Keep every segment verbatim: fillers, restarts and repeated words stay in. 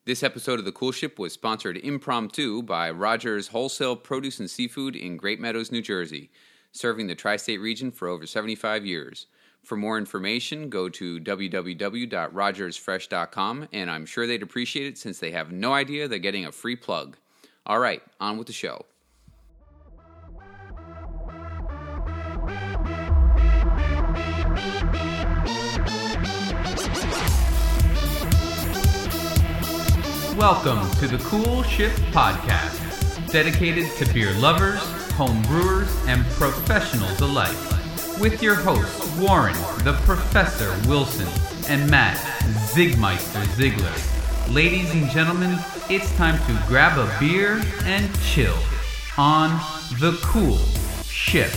This episode of The Cool Ship was sponsored impromptu by Rogers Wholesale Produce and Seafood in Great Meadows, New Jersey, serving the tri-state region for over seventy-five years. For more information, go to w w w dot rogers fresh dot com, and I'm sure they'd appreciate it since they have no idea they're getting a free plug. All right, on with the show. Welcome to the Cool Ship Podcast, dedicated to beer lovers, home brewers, and professionals alike. With your hosts, Warren, the Professor Wilson, and Matt, Zigmeister Ziegler. Ladies and gentlemen, it's time to grab a beer and chill on the Cool Ship.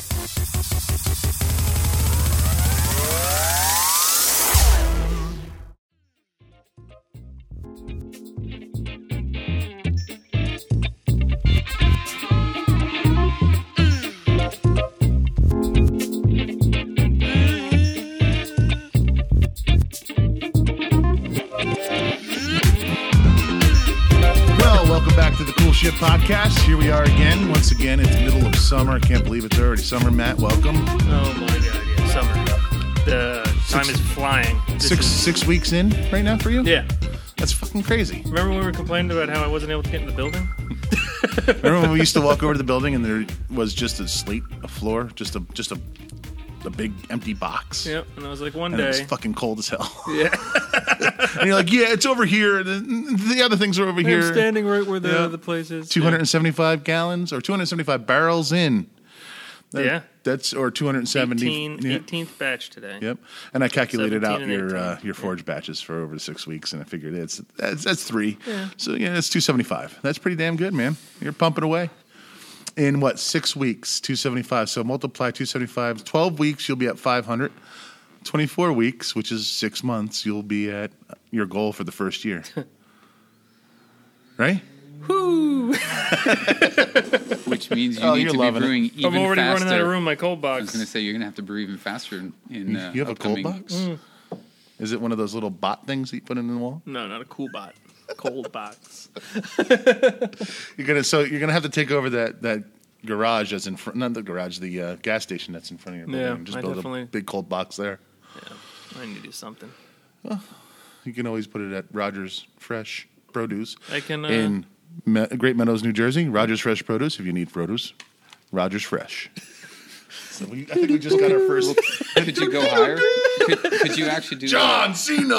Podcast. Here we are again. Once again, it's the middle of summer. I can't believe it's already summer. Matt, welcome. Oh my God, yeah, summer. The time Six- is flying. This Six is- six weeks in right now for you? Yeah. That's fucking crazy. Remember when we were complaining about how I wasn't able to get in the building? Remember when we used to walk over to the building and there was just a slate, a floor, just a just a a big empty box. Yep. And I was like, one And it was day. fucking cold as hell. Yeah. And you're like, yeah, it's over here. The, the other things are over I'm here. standing right where the Yeah. the place is. two hundred seventy-five gallons or two hundred seventy-five barrels in. That- Yeah. That's or two hundred seventy. eighteen, yeah. eighteenth batch today. Yep, and I calculated out seventeen and your uh, eighteen. your forge batches for over six weeks, and I figured it's that's, that's three. Yeah. So yeah, that's two seventy five. That's pretty damn good, man. You're pumping away. In what six weeks? Two seventy five. So multiply two seventy five. Twelve weeks, you'll be at five hundred. Twenty four weeks, which is six months, you'll be at your goal for the first year. Right? Whoo! Which means you Oh, need you're to be loving it. brewing even I'm already faster. running out of room in my cold I was box. going to say, you're going to have to brew even faster in, in uh, You have a cold upcoming- box? Is it one of those little bot things that you put in the wall? No, not a cool bot. Cold box. You're gonna so you're gonna have to take over that that garage that's in front, not the garage, the uh, gas station that's in front of your Yeah, building. Just I build definitely- a big cold box there. Yeah. I need to do something. You can always put it at Rogers Fresh Produce I can. Uh, in Me- Great Meadows, New Jersey. Rogers Fresh Produce. If you need produce, Rogers Fresh. So we, I think we just got our first. Could you go higher? Could, could you actually do John Cena.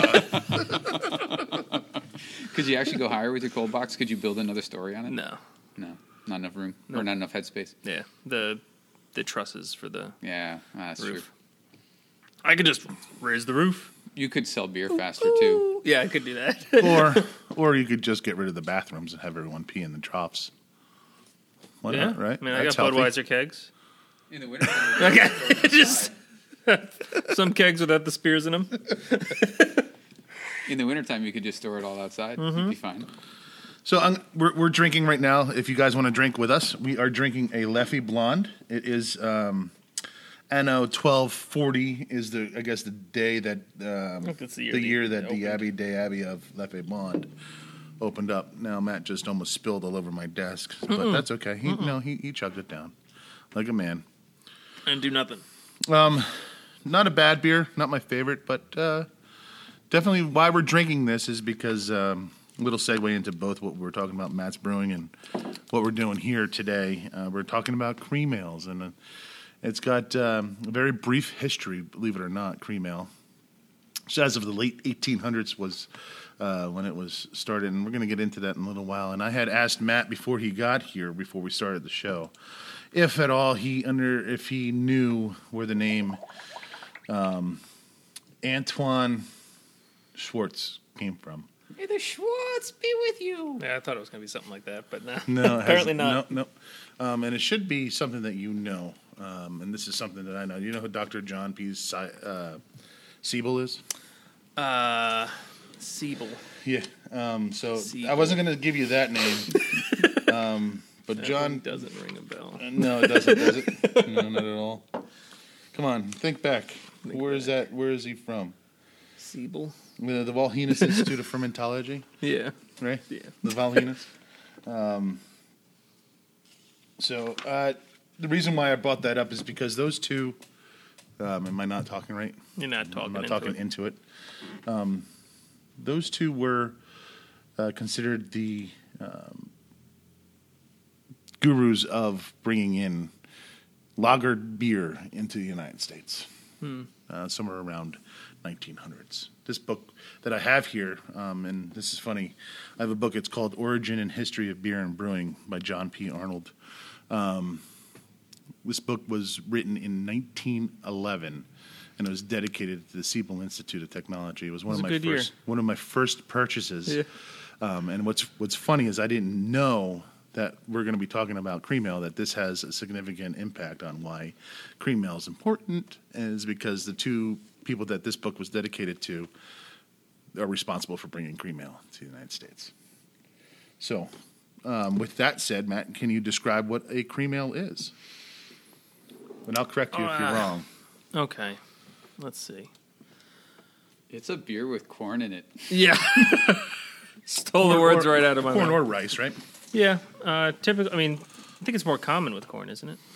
that? Could you actually go higher with your cold box? Could you build another story on it? no. No, not enough room Nope. or not enough headspace. Yeah. The the trusses for the Yeah, that's roof. true. I could just raise the roof. You could sell beer faster too. Yeah, I could do that. or or you could just get rid of the bathrooms and have everyone pee in the troughs. Why Yeah, not? Right? I mean, I That's got healthy. Budweiser kegs. In the winter. Okay, just some kegs without the spears in them. In the wintertime, you could just store it all outside. Mm-hmm. You'd be fine. So um, we're we're drinking right now. If you guys want to drink with us, we are drinking a Leffy Blonde. It is um, Anno twelve forty is the I guess the day that um, think that's the year the they year that opened. the Abbey Day Abbey of Leffy Blonde opened up. Now Matt just almost spilled all over my desk, but that's okay. He no he he chugged it down like a man. And do nothing. Um, not a bad beer, not my favorite, but uh, definitely why we're drinking this is because um, little segue into both what we're talking about, Matt's Brewing, and what we're doing here today. Uh, we're talking about cream ales, and uh, it's got um, a very brief history, believe it or not, cream ale. So as of the late eighteen hundreds was uh, when it was started, and we're going to get into that in a little while. And I had asked Matt before he got here, before we started the show, if at all he under if he knew where the name um, Antoine Schwartz came from. May the Schwartz be with you. Yeah, I thought it was going to be something like that, but nah. No, it apparently has- not. No, no. Um, and it should be something that you know. Um, and this is something that I know. You know who Doctor John P. Si- uh, Siebel is? Uh, Siebel. Yeah. Um, so Siebel. I wasn't going to give you that name. um, but That John. one doesn't ring a bell. No, it doesn't, does it? No, not at all. Come on, think back. Think Where is that? Where is he from? Siebel. The, the Valhinus Institute of Fermentology, Yeah. right? Yeah. The Valhinus. Um, so uh, the reason why I brought that up is because those two. Um, am I not talking right? You're not talking I'm not into talking it. into it. Um, those two were uh, considered the um, gurus of bringing in lagered beer into the United States, Hmm. uh, somewhere around nineteen hundreds. This book that I have here, um, and this is funny, I have a book. It's called Origin and History of Beer and Brewing by John P. Arnold. Um, this book was written in nineteen eleven, and it was dedicated to the Siebel Institute of Technology. It was one It was of a my good year. first one of my first purchases. Yeah. Um, and what's what's funny is I didn't know that we're going to be talking about cream ale, that this has a significant impact on why cream ale is important, is because the two people that this book was dedicated to are responsible for bringing cream ale to the United States. So, um, with that said, Matt, can you describe what a cream ale is? And I'll correct you if you're Uh, wrong. Okay. Let's see. It's a beer with corn in it. Yeah. Stole the words Or- right out of my corn mouth. or rice, right? Yeah. Uh, typically, I mean, I think it's more common with corn, isn't it?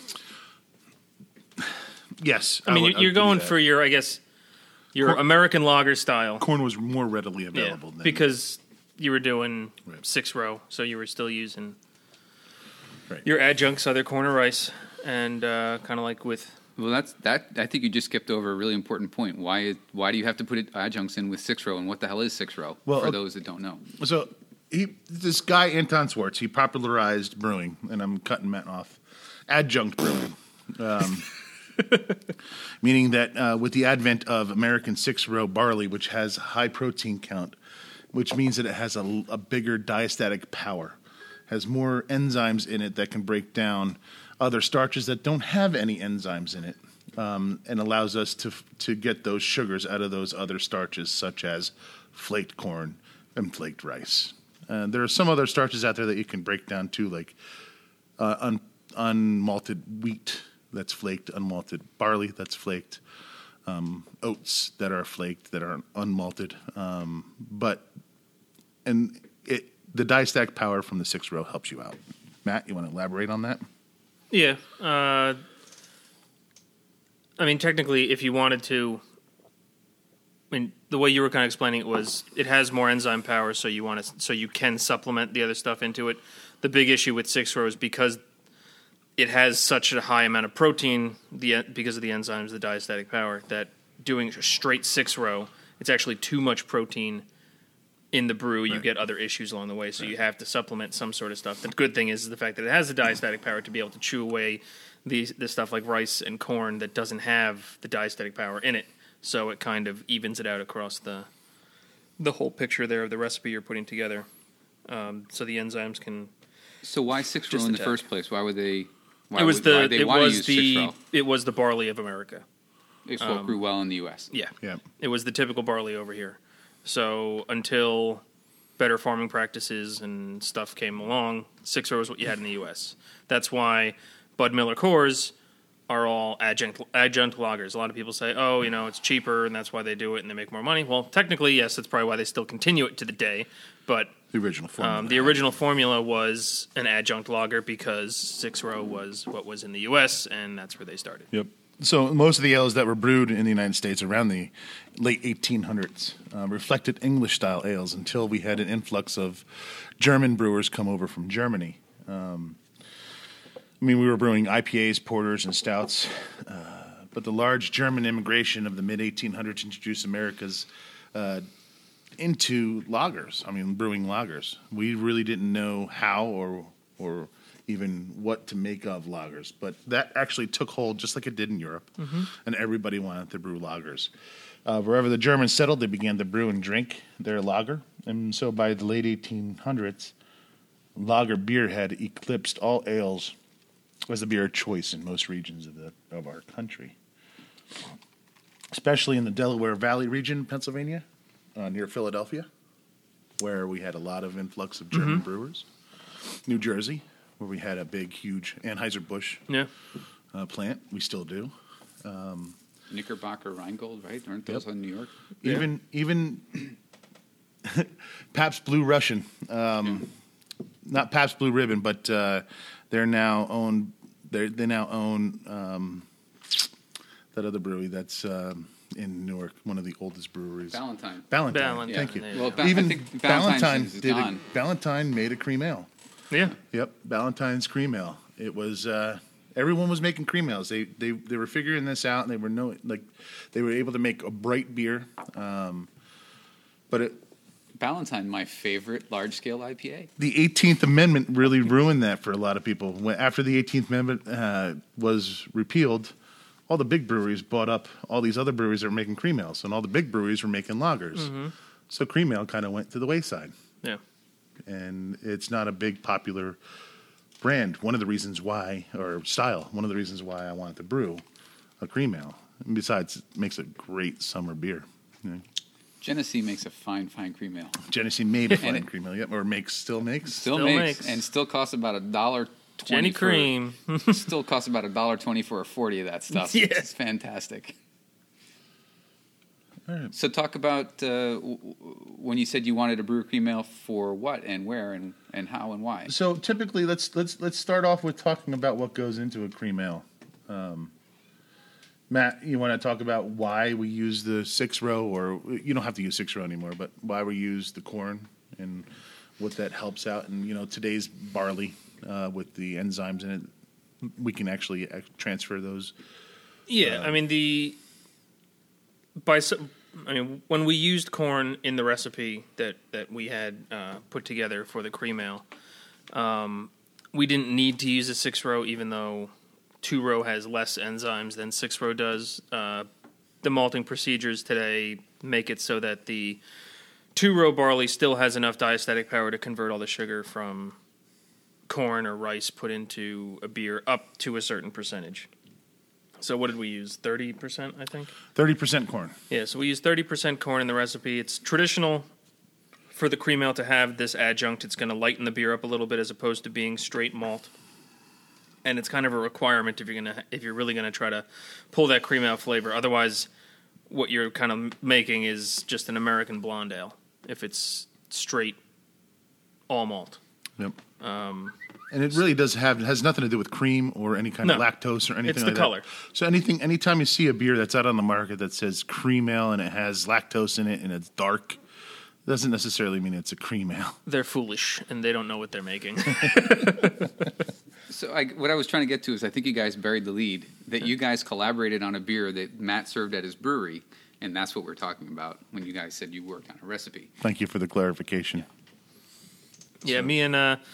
Yes. I mean, would- you're, I'll you're give you going that. for your, I guess, your Corn- American lager style. corn was more readily Yeah, available than because you were doing Right. six row, so you were still using Right. your adjuncts, either corn or rice, and uh, kind of like with Well, that's that. I think you just skipped over a really important point. Why? Why do you have to put it adjuncts in with six row? And what the hell is six row? Well, for okay. those that don't know. So he, this guy Anton Swartz, he popularized brewing, and I'm cutting Matt off. Adjunct brewing, um, meaning that uh, with the advent of American six-row barley, which has a high protein count, which means that it has a, a bigger diastatic power, has more enzymes in it that can break down other starches that don't have any enzymes in it, um, and allows us to to get those sugars out of those other starches, such as flaked corn and flaked rice. Uh, there are some other starches out there that you can break down too, like uh, un, unmalted wheat that's flaked, unmalted barley that's flaked, um, oats that are flaked that are unmalted. Um, but and it, the diastatic power from the six row helps you out. Matt, you want to elaborate on that? yeah. Uh, I mean, technically, if you wanted to, I mean, the way you were kind of explaining it was it has more enzyme power, so you want to, so you can supplement the other stuff into it. The big issue with six row is because it has such a high amount of protein, the because of the enzymes, the diastatic power, that doing a straight six row, it's actually too much protein in the brew. You Right. get other issues along the way, so you have to supplement some sort of stuff. The good thing is the fact that it has the diastatic power to be able to chew away the the stuff like rice and corn that doesn't have the diastatic power in it. So it kind of evens it out across the the whole picture there of the recipe you're putting together. Um, so the enzymes can. So why six row Just in the attack. first place? Why would they? Why it was would, the why they it want to was use the six row? it was the barley of America. It's what grew well in the U S. Yeah. Yeah. It was the typical barley over here. So until better farming practices and stuff came along, six row is what you had in the U S. That's why Bud Miller Coors are all adjunct adjunct lagers. A lot of people say, oh, you know, it's cheaper and that's why they do it and they make more money. Well, technically, yes, that's probably why they still continue it to the day. But The original formula. um, the original formula was an adjunct lager because six row was what was in the U S, and that's where they started. Yep. So most of the ales that were brewed in the United States around the late eighteen hundreds uh, reflected English-style ales until we had an influx of German brewers come over from Germany. Um, I mean, we were brewing I P As, porters, and stouts, uh, but the large German immigration of the mid eighteen hundreds introduced America's uh, into lagers. I mean, brewing lagers. We really didn't know how or or even what to make of lagers, but that actually took hold just like it did in Europe, and everybody wanted to brew lagers. Uh, wherever the Germans settled, they began to brew and drink their lager, and so by the late eighteen hundreds, lager beer had eclipsed all ales as a beer of choice in most regions of the of our country, especially in the Delaware Valley region, Pennsylvania, uh, near Philadelphia, where we had a lot of influx of German brewers. New Jersey, where we had a big, huge Anheuser-Busch Yeah. uh, plant. We still do. Um, Knickerbocker Rheingold, right? Aren't those Yep. in New York? Even even Pabst Blue Russian, um, not Pabst Blue Ribbon, but uh, they're now owned. They they now own um, that other brewery that's um, in Newark, one of the oldest breweries. Valentine. Valentine. Valentine, Thank you. there you Well, go. Ba- I Even think Valentine Valentine's is did. A, gone. Valentine made a cream ale. Yeah. Yep, Valentine's cream ale. It was uh, everyone was making cream ales. They they they were figuring this out, and they were no like they were able to make a bright beer. Um, but it, Valentine, my favorite large-scale I P A. the eighteenth Amendment really ruined that for a lot of people. When, after the eighteenth Amendment uh, was repealed, all the big breweries bought up all these other breweries that were making cream ales, and all the big breweries were making lagers. So cream ale kind of went to the wayside. Yeah. And it's not a big popular brand. One of the reasons why, or style, one of the reasons why I wanted to brew a cream ale. And besides, it makes a great summer beer. You know, Genesee makes a fine, fine cream ale. Genesee made a fine it- cream ale, yep, or makes still makes. Still, Still makes, makes. and still costs about a dollar twenty. Jenny Cream. For, still costs about a dollar twenty for a forty of that stuff. Yeah. It's fantastic. All right. So talk about uh, w- w- when you said you wanted to brew a cream ale for what and where and, and how and why. So typically, let's let's let's start off with talking about what goes into a cream ale. Um, Matt, you want to talk about why we use the six row, or you don't have to use six row anymore, but why we use the corn and what that helps out, and you know today's barley uh, with the enzymes in it, we can actually uh, transfer those. Yeah, I mean the by so, I mean when we used corn in the recipe that that we had uh, put together for the cream ale, um, we didn't need to use a six row, even though two row has less enzymes than six row does. Uh, the malting procedures today make it so that the two row barley still has enough diastatic power to convert all the sugar from corn or rice put into a beer up to a certain percentage. So what did we use? thirty percent, I think? Thirty percent corn. Yeah, so we use thirty percent corn in the recipe. It's traditional for the cream ale to have this adjunct. It's going to lighten the beer up a little bit as opposed to being straight malt. And it's kind of a requirement if you're going to if you're really going to try to pull that cream ale flavor. Otherwise, what you're kind of making is just an American blonde ale if it's straight all malt. Yep. Um, and it really does have has nothing to do with cream or any kind No. of lactose or anything It's the like color. that. So anything, anytime you see a beer that's out on the market that says cream ale and it has lactose in it and it's dark, doesn't necessarily mean it's a cream ale. They're foolish, and they don't know what they're making. So I, what I was trying to get to is I think you guys buried the lead, that you guys collaborated on a beer that Matt served at his brewery, and that's what we're talking about when you guys said you worked on a recipe. Thank you for the clarification. Yeah, me and uh,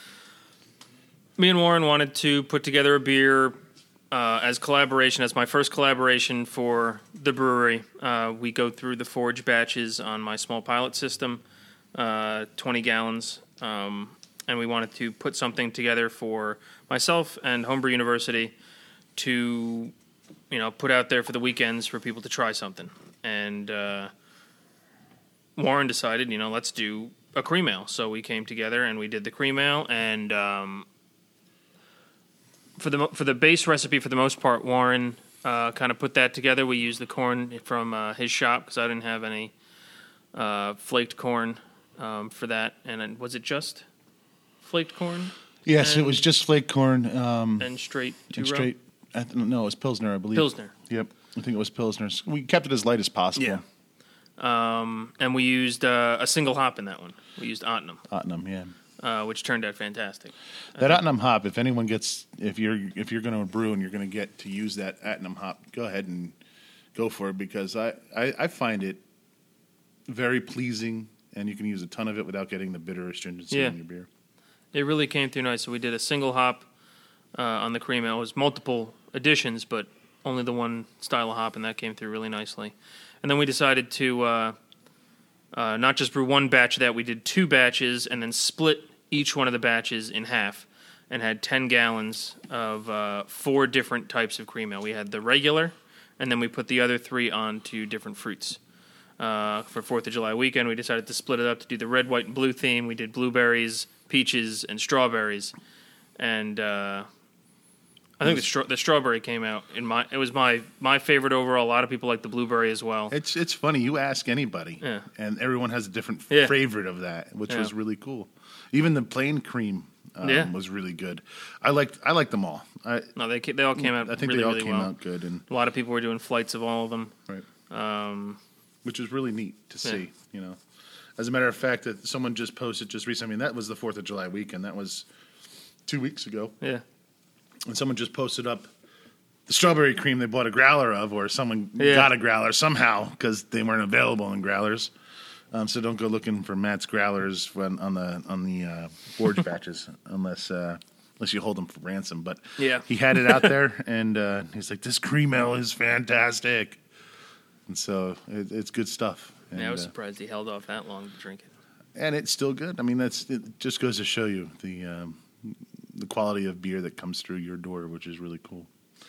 me and Warren wanted to put together a beer uh, as collaboration, as my first collaboration for the brewery. Uh, we go through the forge batches on my small pilot system, uh, twenty gallons, um, and we wanted to put something together for myself and Homebrew University to, you know, put out there for the weekends for people to try something. And uh, Warren decided, you know, let's do a cream ale. So we came together and we did the cream ale, and um, for the mo- for the base recipe, for the most part, Warren uh, kind of put that together. We used the corn from uh, his shop because I didn't have any uh, flaked corn um, for that. And then, was it just flaked corn Yes, And- it was just flake corn um, and straight two and row? straight. I th- no, it was Pilsner, I believe. Pilsner. Yep, I think it was Pilsner. We kept it as light as possible. Yeah. Um, and we used uh, a single hop in that one. We used Ottenham, Ottenham, yeah. uh, which turned out fantastic. That Ottenham hop, if anyone gets, if you're if you're going to brew and you're going to get to use that Ottenham hop, go ahead and go for it because I, I, I find it very pleasing, and you can use a ton of it without getting the bitter astringency Yeah. in your beer. It really came through nice. So we did a single hop uh, on the cream ale. It was multiple additions, but only the one style of hop, and that came through really nicely. And then we decided to uh, uh, not just brew one batch of that. We did two batches and then split each one of the batches in half and had ten gallons of uh, four different types of cream ale. We had the regular, and then we put the other three onto different fruits. Uh, for fourth of July weekend, we decided to split it up to do the red, white, and blue theme. We did blueberries, peaches, and strawberries. And uh, I think the stra- the strawberry came out in my. It was my my favorite overall. A lot of people like the blueberry as well. It's it's funny. You ask anybody, Yeah. and everyone has a different Yeah. favorite of that, which Yeah. was really cool. Even the plain cream um, Yeah. was really good. I liked I liked them all. I No, they ca- they all came out. I think really, they all really came well. out good, and A lot of people were doing flights of all of them. right, Um, which was really neat to Yeah. see. You know, as a matter of fact, that someone just posted just recently. I mean, that was the Fourth of July weekend. That was two weeks ago, yeah, and someone just posted up the strawberry cream they bought a growler of, or someone Yeah. got a growler somehow because they weren't available in growlers. Um, so don't go looking for Matt's growlers when, on the on the uh, forge batches unless uh, unless you hold them for ransom. But Yeah. he had it out there, and uh, he's like, "This cream ale is fantastic," and so it, it's good stuff. And, yeah. I was uh, surprised he held off that long to drink it. and it's still good. I mean, that's it. Just goes to show you the um, the quality of beer that comes through your door, which is really cool.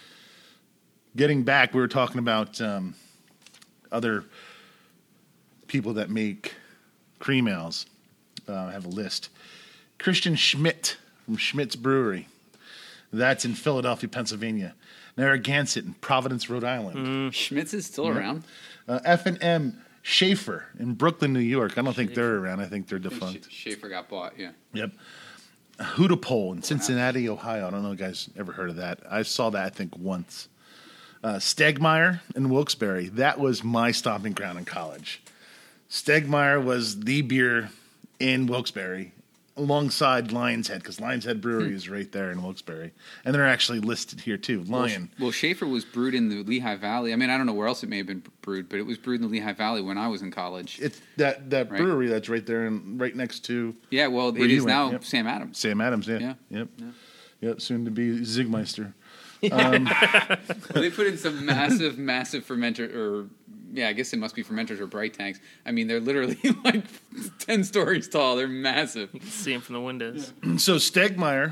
Getting back, we were talking about um, other people that make cream ales. Uh, I have a list. Christian Schmidt from Schmidt's Brewery. That's in Philadelphia, Pennsylvania. Narragansett in Providence, Rhode Island. Schmitz is still around. Uh, F and M Schaefer in Brooklyn, New York. I don't think they're around. I think they're I think defunct. Sch- Schaefer got bought. Yeah. Yep. Hootapole in Cincinnati, Ohio. I don't know if you guys ever heard of that. I saw that, I think, once. Uh, Stegmeyer in Wilkes-Barre. That was my stomping ground in college. Stegmeyer was the beer in Wilkes-Barre alongside Lion's Head, because Lion's Head Brewery is right there in Wilkes-Barre. And they're actually listed here, too. Lion. Well, Schaefer was brewed in the Lehigh Valley. I mean, I don't know where else it may have been brewed, but it was brewed in the Lehigh Valley when I was in college. It's that, that Right. brewery that's right there and right next to Yeah, well, Where it you is went, now yep. Sam Adams. Sam Adams. Yeah. Yeah. Yep. Yep. Soon to be Zigmeister. Well, they put in some massive, massive fermenter, or yeah, I guess it must be fermenters or bright tanks. I mean, they're literally like ten stories tall. They're massive. You can see him from the windows. So Stegmeyer,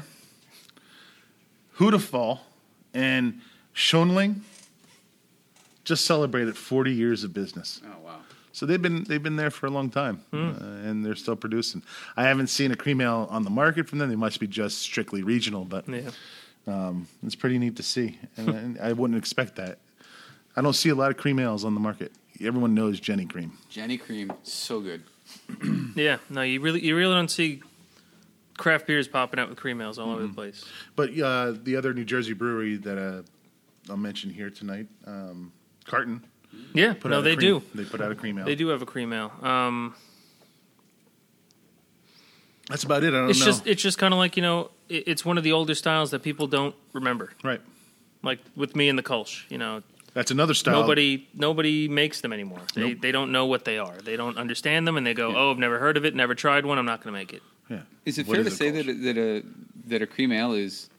Hootafall, and Schoenling just celebrated forty years of business. Oh wow! So they've been they've been there for a long time, uh, and they're still producing. I haven't seen a cream ale on the market from them. They must be just strictly regional, but Yeah. um, it's pretty neat to see. And, and I wouldn't expect that. I don't see a lot of cream ales on the market. Everyone knows Jenny Cream. Jenny Cream, so good. Yeah. No, you really you really don't see craft beers popping out with cream ales all over the place. But uh, the other New Jersey brewery that uh, I'll mention here tonight, um, Carton. Yeah. Put no, out a they cream- do. They put out a cream ale. They do have a cream ale. Um, That's about it. I don't it's know. just it's just kind of like, you know, it, it's one of the older styles that people don't remember. right. Like with me and the Kolsch, you know, That's another style. nobody nobody makes them anymore. They Nope. they don't know what they are. They don't understand them, and they go, "Oh, I've never heard of it, never tried one. I'm not going to make it." Yeah. Is it What fair to is a say Kolsch? that that a that a cream ale is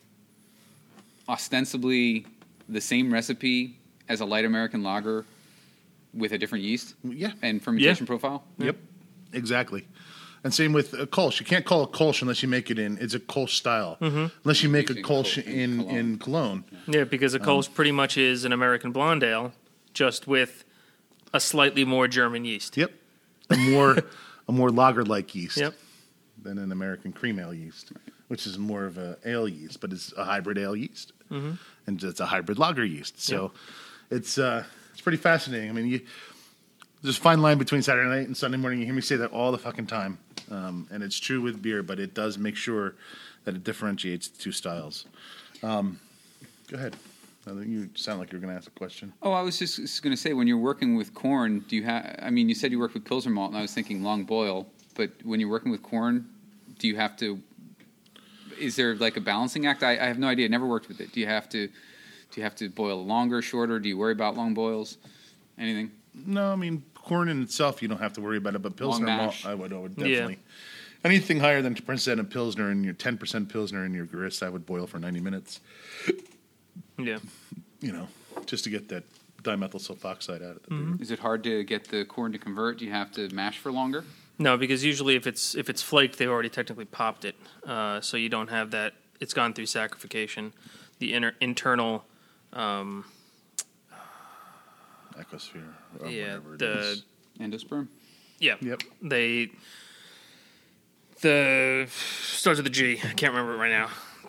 ostensibly the same recipe as a light American lager with a different yeast Yeah. and fermentation profile? Yep. Exactly. And same with a Kolsch. You can't call it Kolsch unless you make it in. It's a Kolsch style. Mm-hmm. Unless you make a Using Kolsch Kolsch in in Cologne. in Cologne. Yeah, because a Um, Kolsch pretty much is an American blonde ale, just with a slightly more German yeast. Yep. A more a more lager like yeast. Yep. Than an American cream ale yeast, which is more of a ale yeast, but it's a hybrid ale yeast, mm-hmm. and it's a hybrid lager yeast. So it's uh, it's pretty fascinating. I mean, you there's a fine line between Saturday night and Sunday morning. You hear me say that all the fucking time, um, and it's true with beer, but it does make sure that it differentiates the two styles. Um, go ahead. I think you sound like you're going to ask a question. Oh, I was just, just going to say, when you're working with corn, do you have? I mean, you said you work with Pilsner malt, and I was thinking long boil. But when you're working with corn, do you have to? Is there like a balancing act? I, I have no idea. I never worked with it. Do you have to? Do you have to boil longer, shorter? Do you worry about long boils? Anything? No, I mean, corn in itself, you don't have to worry about it, but Pilsner Long malt, mash. I would, I would Yeah. definitely. Anything higher than ten percent of Pilsner in your ten percent Pilsner in your grist, I would boil for ninety minutes, Yeah. you know, just to get that dimethyl sulfoxide out of the Mm-hmm. beer. Is it hard to get the corn to convert? Do you have to mash for longer? No, because usually if it's if it's flaked, they've already technically popped it, uh, so you don't have that. It's gone through saccharification. The inner internal, um, Ecosphere, or yeah, whatever it the is. Endosperm. yeah, Yep. they the starts with a G. I can't remember it right now.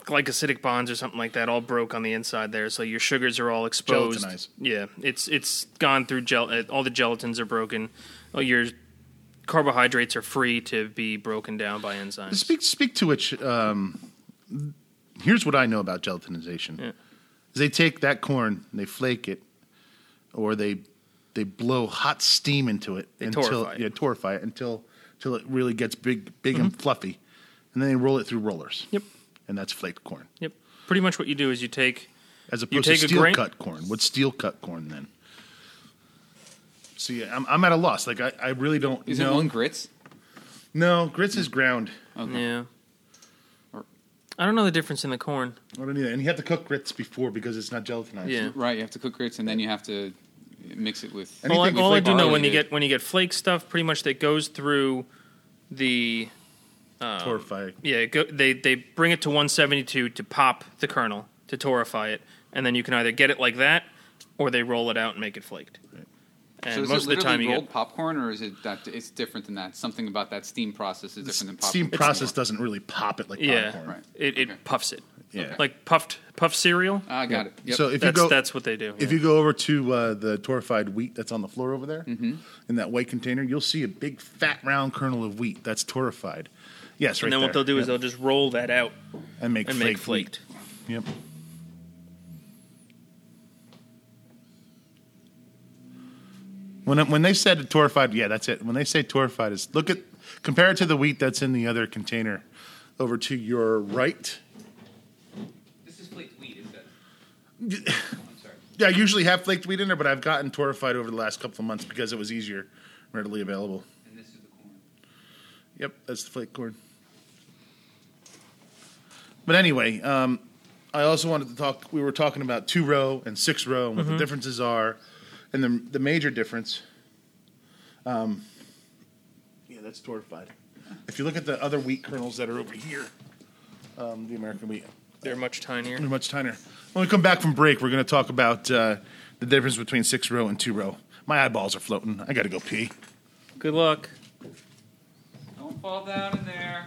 glycosidic bonds or something like that all broke on the inside there, so your sugars are all exposed. Gelatinized. Yeah, it's it's gone through gel. uh, All the gelatins are broken. All your carbohydrates are free to be broken down by enzymes. Speak speak to which. Um, here's what I know about gelatinization. Yeah. Is they take that corn and they flake it, or they they blow hot steam into it They until torrefy it. yeah torrefy it until until it really gets big big and fluffy, and then they roll it through rollers. Yep. And that's flaked corn. Yep. Pretty much what you do is you take As You opposed to take a steel grain- cut corn. What's steel cut corn then? See, I'm I'm at a loss. Like I, I really don't Is know. it one grits? No, grits is ground. Okay. yeah. Or- I don't know the difference in the corn. I don't either. And you have to cook grits before because it's not gelatinized. Yeah. Right, you have to cook grits and then you have to mix it with. Anything All, I, with all I flake do know barley when you did. get when you get flake stuff, pretty much that goes through the Torrefy. yeah. Go, they they bring it to one seventy-two to pop the kernel to torrefy it, and then you can either get it like that or they roll it out and make it flaked. And So is most it of the time literally you rolled get popcorn, or is it that it's different than that? Something about that steam process is different than popcorn. Steam process doesn't really pop it like yeah, popcorn. Right. it, it Okay. puffs it. Yeah. Like puffed puffed cereal. Ah, I got it. Yep. So if you that's go that's what they do. if yeah. you go over to uh, the torrefied wheat that's on the floor over there, Mm-hmm. in that white container, you'll see a big fat round kernel of wheat that's torrefied. Yes, right and then there. what they'll do is Yep. they'll just roll that out and make and flaked make flaked. wheat. Yep. When it- when they said torrefied, yeah, that's it. When they say torrefied, is look at compare it to the wheat that's in the other container, over to your right. This is flaked wheat, is that? I'm sorry. Yeah, I usually have flaked wheat in there, but I've gotten torrefied over the last couple of months because it was easier, readily available. And this is the corn. Yep, that's the flake corn. But anyway, um, I also wanted to talk. We were talking about two row and six row and what the differences are, and the the major difference. Um, yeah, that's torrefied. If you look at the other wheat kernels that are over here, um, the American wheat, They're much tinier. they're much tinier. When we come back from break, we're going to talk about uh, the difference between six row and two row. My eyeballs are floating. I got to go pee. Good luck. Don't fall down in there.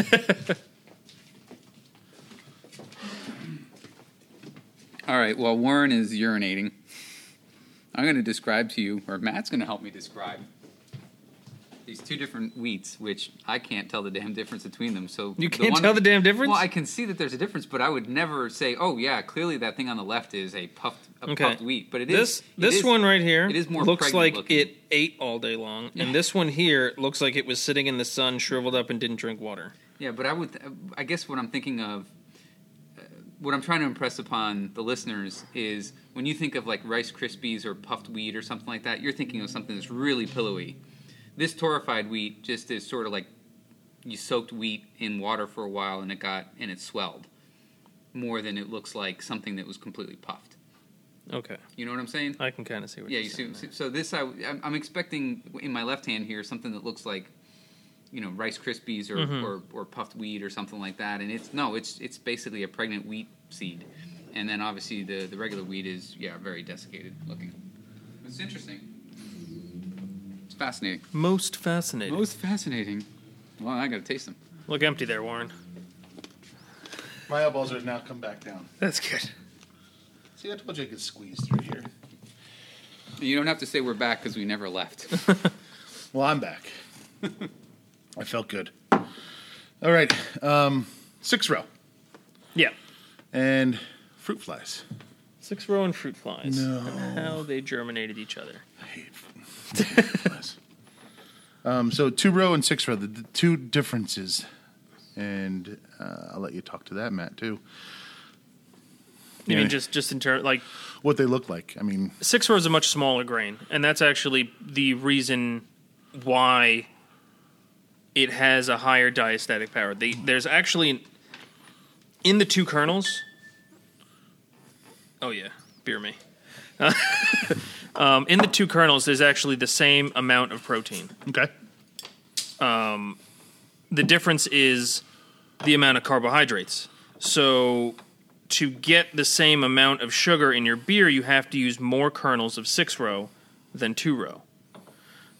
All right. While Warren is urinating, I'm going to describe to you, or Matt's going to help me describe these two different wheats, which I can't tell the damn difference between them. So You the can't one- tell the damn difference? Well, I can see that there's a difference, but I would never say, "Oh, yeah, clearly that thing on the left is a puffed, a Okay. puffed wheat." But it is This it this is- one right here It is more looks pregnant like looking. it ate all day long, and this one here looks like it was sitting in the sun, shriveled up, and didn't drink water. Yeah, but I would. I guess what I'm thinking of, uh, what I'm trying to impress upon the listeners is when you think of like Rice Krispies or puffed wheat or something like that, you're thinking of something that's really pillowy. This torrefied wheat just is sort of like you soaked wheat in water for a while and it got and it swelled more than it looks like something that was completely puffed. Okay, You know what I'm saying? I can kind of see what Yeah, you're you saying. see. there. So this, I, I'm I'm expecting in my left hand here something that looks like, you know, Rice Krispies or, Mhm. or, or puffed wheat or something like that, and it's no, it's it's basically a pregnant wheat seed, and then obviously the, the regular wheat is yeah very desiccated looking. It's interesting. It's fascinating. Most fascinating. Most fascinating. Well, I got to taste them. Look empty there, Warren. My eyeballs are now come back down. That's good. See, I told you I could squeeze through here. You don't have to say we're back because we never left. Well, I'm back. I felt good. All right, um, six row Yeah. and fruit flies. Six row and fruit flies. No. And how they germinated each other. I hate fruit flies. Um, so two row and six row, the, the two differences, and uh, I'll let you talk to that, Matt, too. You Yeah. mean just just in terms like What they look like. I mean, six row is a much smaller grain, and that's actually the reason why it has a higher diastatic power. The, there's actually in the two kernels. Oh yeah, beer me. um, in the two kernels, there's actually the same amount of protein. okay. The difference is the amount of carbohydrates. So to get the same amount of sugar in your beer, you have to use more kernels of six row than two row.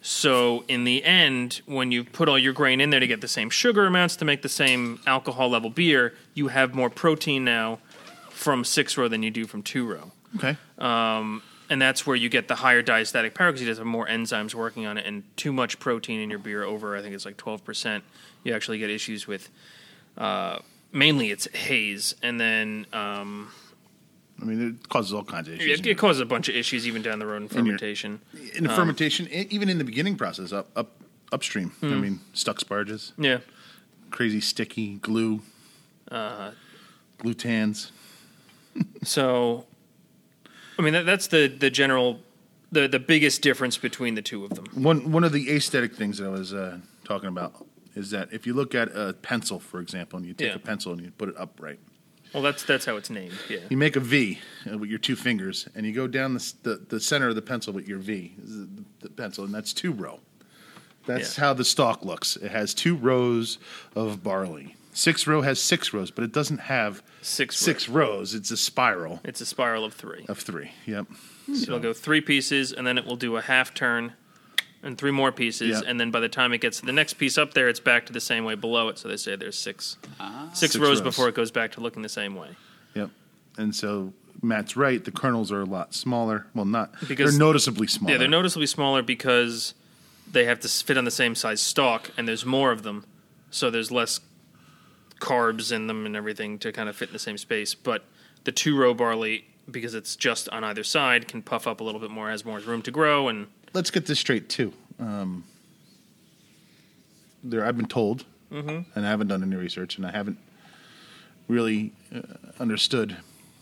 So in the end, when you put all your grain in there to get the same sugar amounts to make the same alcohol level beer, you have more protein now from six row than you do from two row. Okay. Um, and that's where you get the higher diastatic power because you just have more enzymes working on it, and too much protein in your beer over, I think it's like twelve percent, you actually get issues with, uh, mainly it's haze, and then... Um, I mean, it causes all kinds of issues. it, it causes a bunch of issues even down the road in fermentation. In the um, fermentation, even in the beginning process, up, up upstream. Mm. I mean, stuck sparges. Yeah. Crazy sticky glue. Uh, glutans. So, I mean, that, that's the, the general, the, the biggest difference between the two of them. One one of the aesthetic things that I was uh, talking about is that if you look at a pencil, for example, and you take yeah. a pencil and you put it upright. Well, that's that's how it's named, yeah. You make a V uh, with your two fingers, and you go down the, the, the center of the pencil with your V, the, the pencil, and that's two row. That's yeah. how the stalk looks. It has two rows of barley. Six row has six rows, but it doesn't have six, six rows. rows. It's a spiral. It's a spiral of three. Of three, yep. So, so it'll go three pieces, and then it will do a half turn, and three more pieces, yep. and then by the time it gets to the next piece up there, it's back to the same way below it. So they say there's six, ah. six, six rows, rows before it goes back to looking the same way. Yep. And so Matt's right. The kernels are a lot smaller. Well, not because they're noticeably smaller. Yeah, they're noticeably smaller because they have to fit on the same size stalk, and there's more of them, so there's less carbs in them and everything to kind of fit in the same space. But the two row barley, because it's just on either side, can puff up a little bit more, has more room to grow, and. Let's get this straight, too. Um, there, I've been told, mm-hmm. and I haven't done any research, and I haven't really uh, understood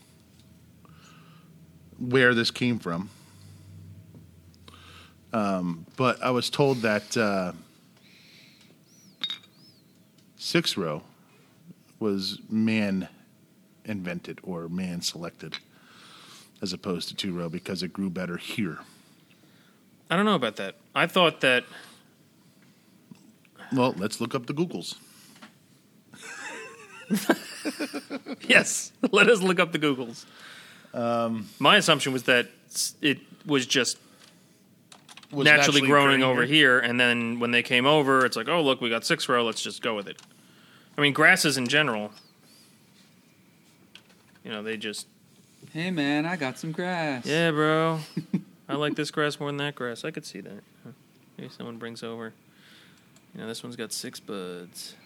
where this came from. Um, but I was told that uh, six row was man invented or man selected as opposed to two row because it grew better here. I don't know about that. I thought that... Well, let's look up the Googles. Yes, let us look up the Googles. Um, My assumption was that it was just was naturally, naturally growing over here. here, and then when they came over, it's like, oh, look, we got six row, let's just go with it. I mean, grasses in general, you know, they just... Hey, man, I got some grass. Yeah, bro. I like this grass more than that grass. I could see that. Maybe someone brings over. You know, this one's got six buds.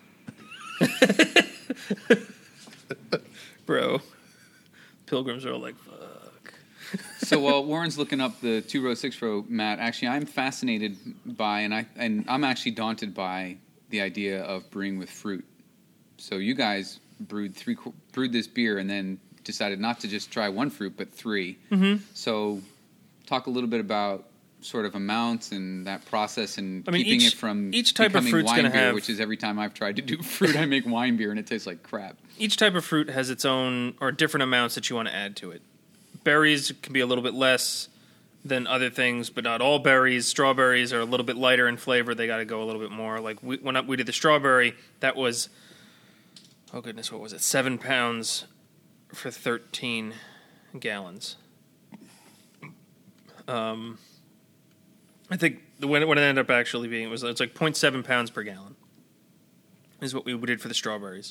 Bro. Pilgrims are all like, fuck. So while Warren's looking up the two row, six row, Matt, actually I'm fascinated by, and I and I'm actually daunted by the idea of brewing with fruit. So you guys brewed three brewed this beer and then decided not to just try one fruit but three. Mm-hmm. So talk a little bit about sort of amounts and that process and I mean, keeping each, it from each type of fruit's wine gonna beer, have, which is every time I've tried to do fruit, I make wine beer and it tastes like crap. Each type of fruit has its own or different amounts that you want to add to it. Berries can be a little bit less than other things, but not all berries. Strawberries are a little bit lighter in flavor. They got to go a little bit more. Like we, when we did the strawberry, that was, oh goodness, what was it? Seven pounds for thirteen gallons. Um, I think the what it ended up actually being was it's like zero point seven pounds per gallon. Is what we did for the strawberries.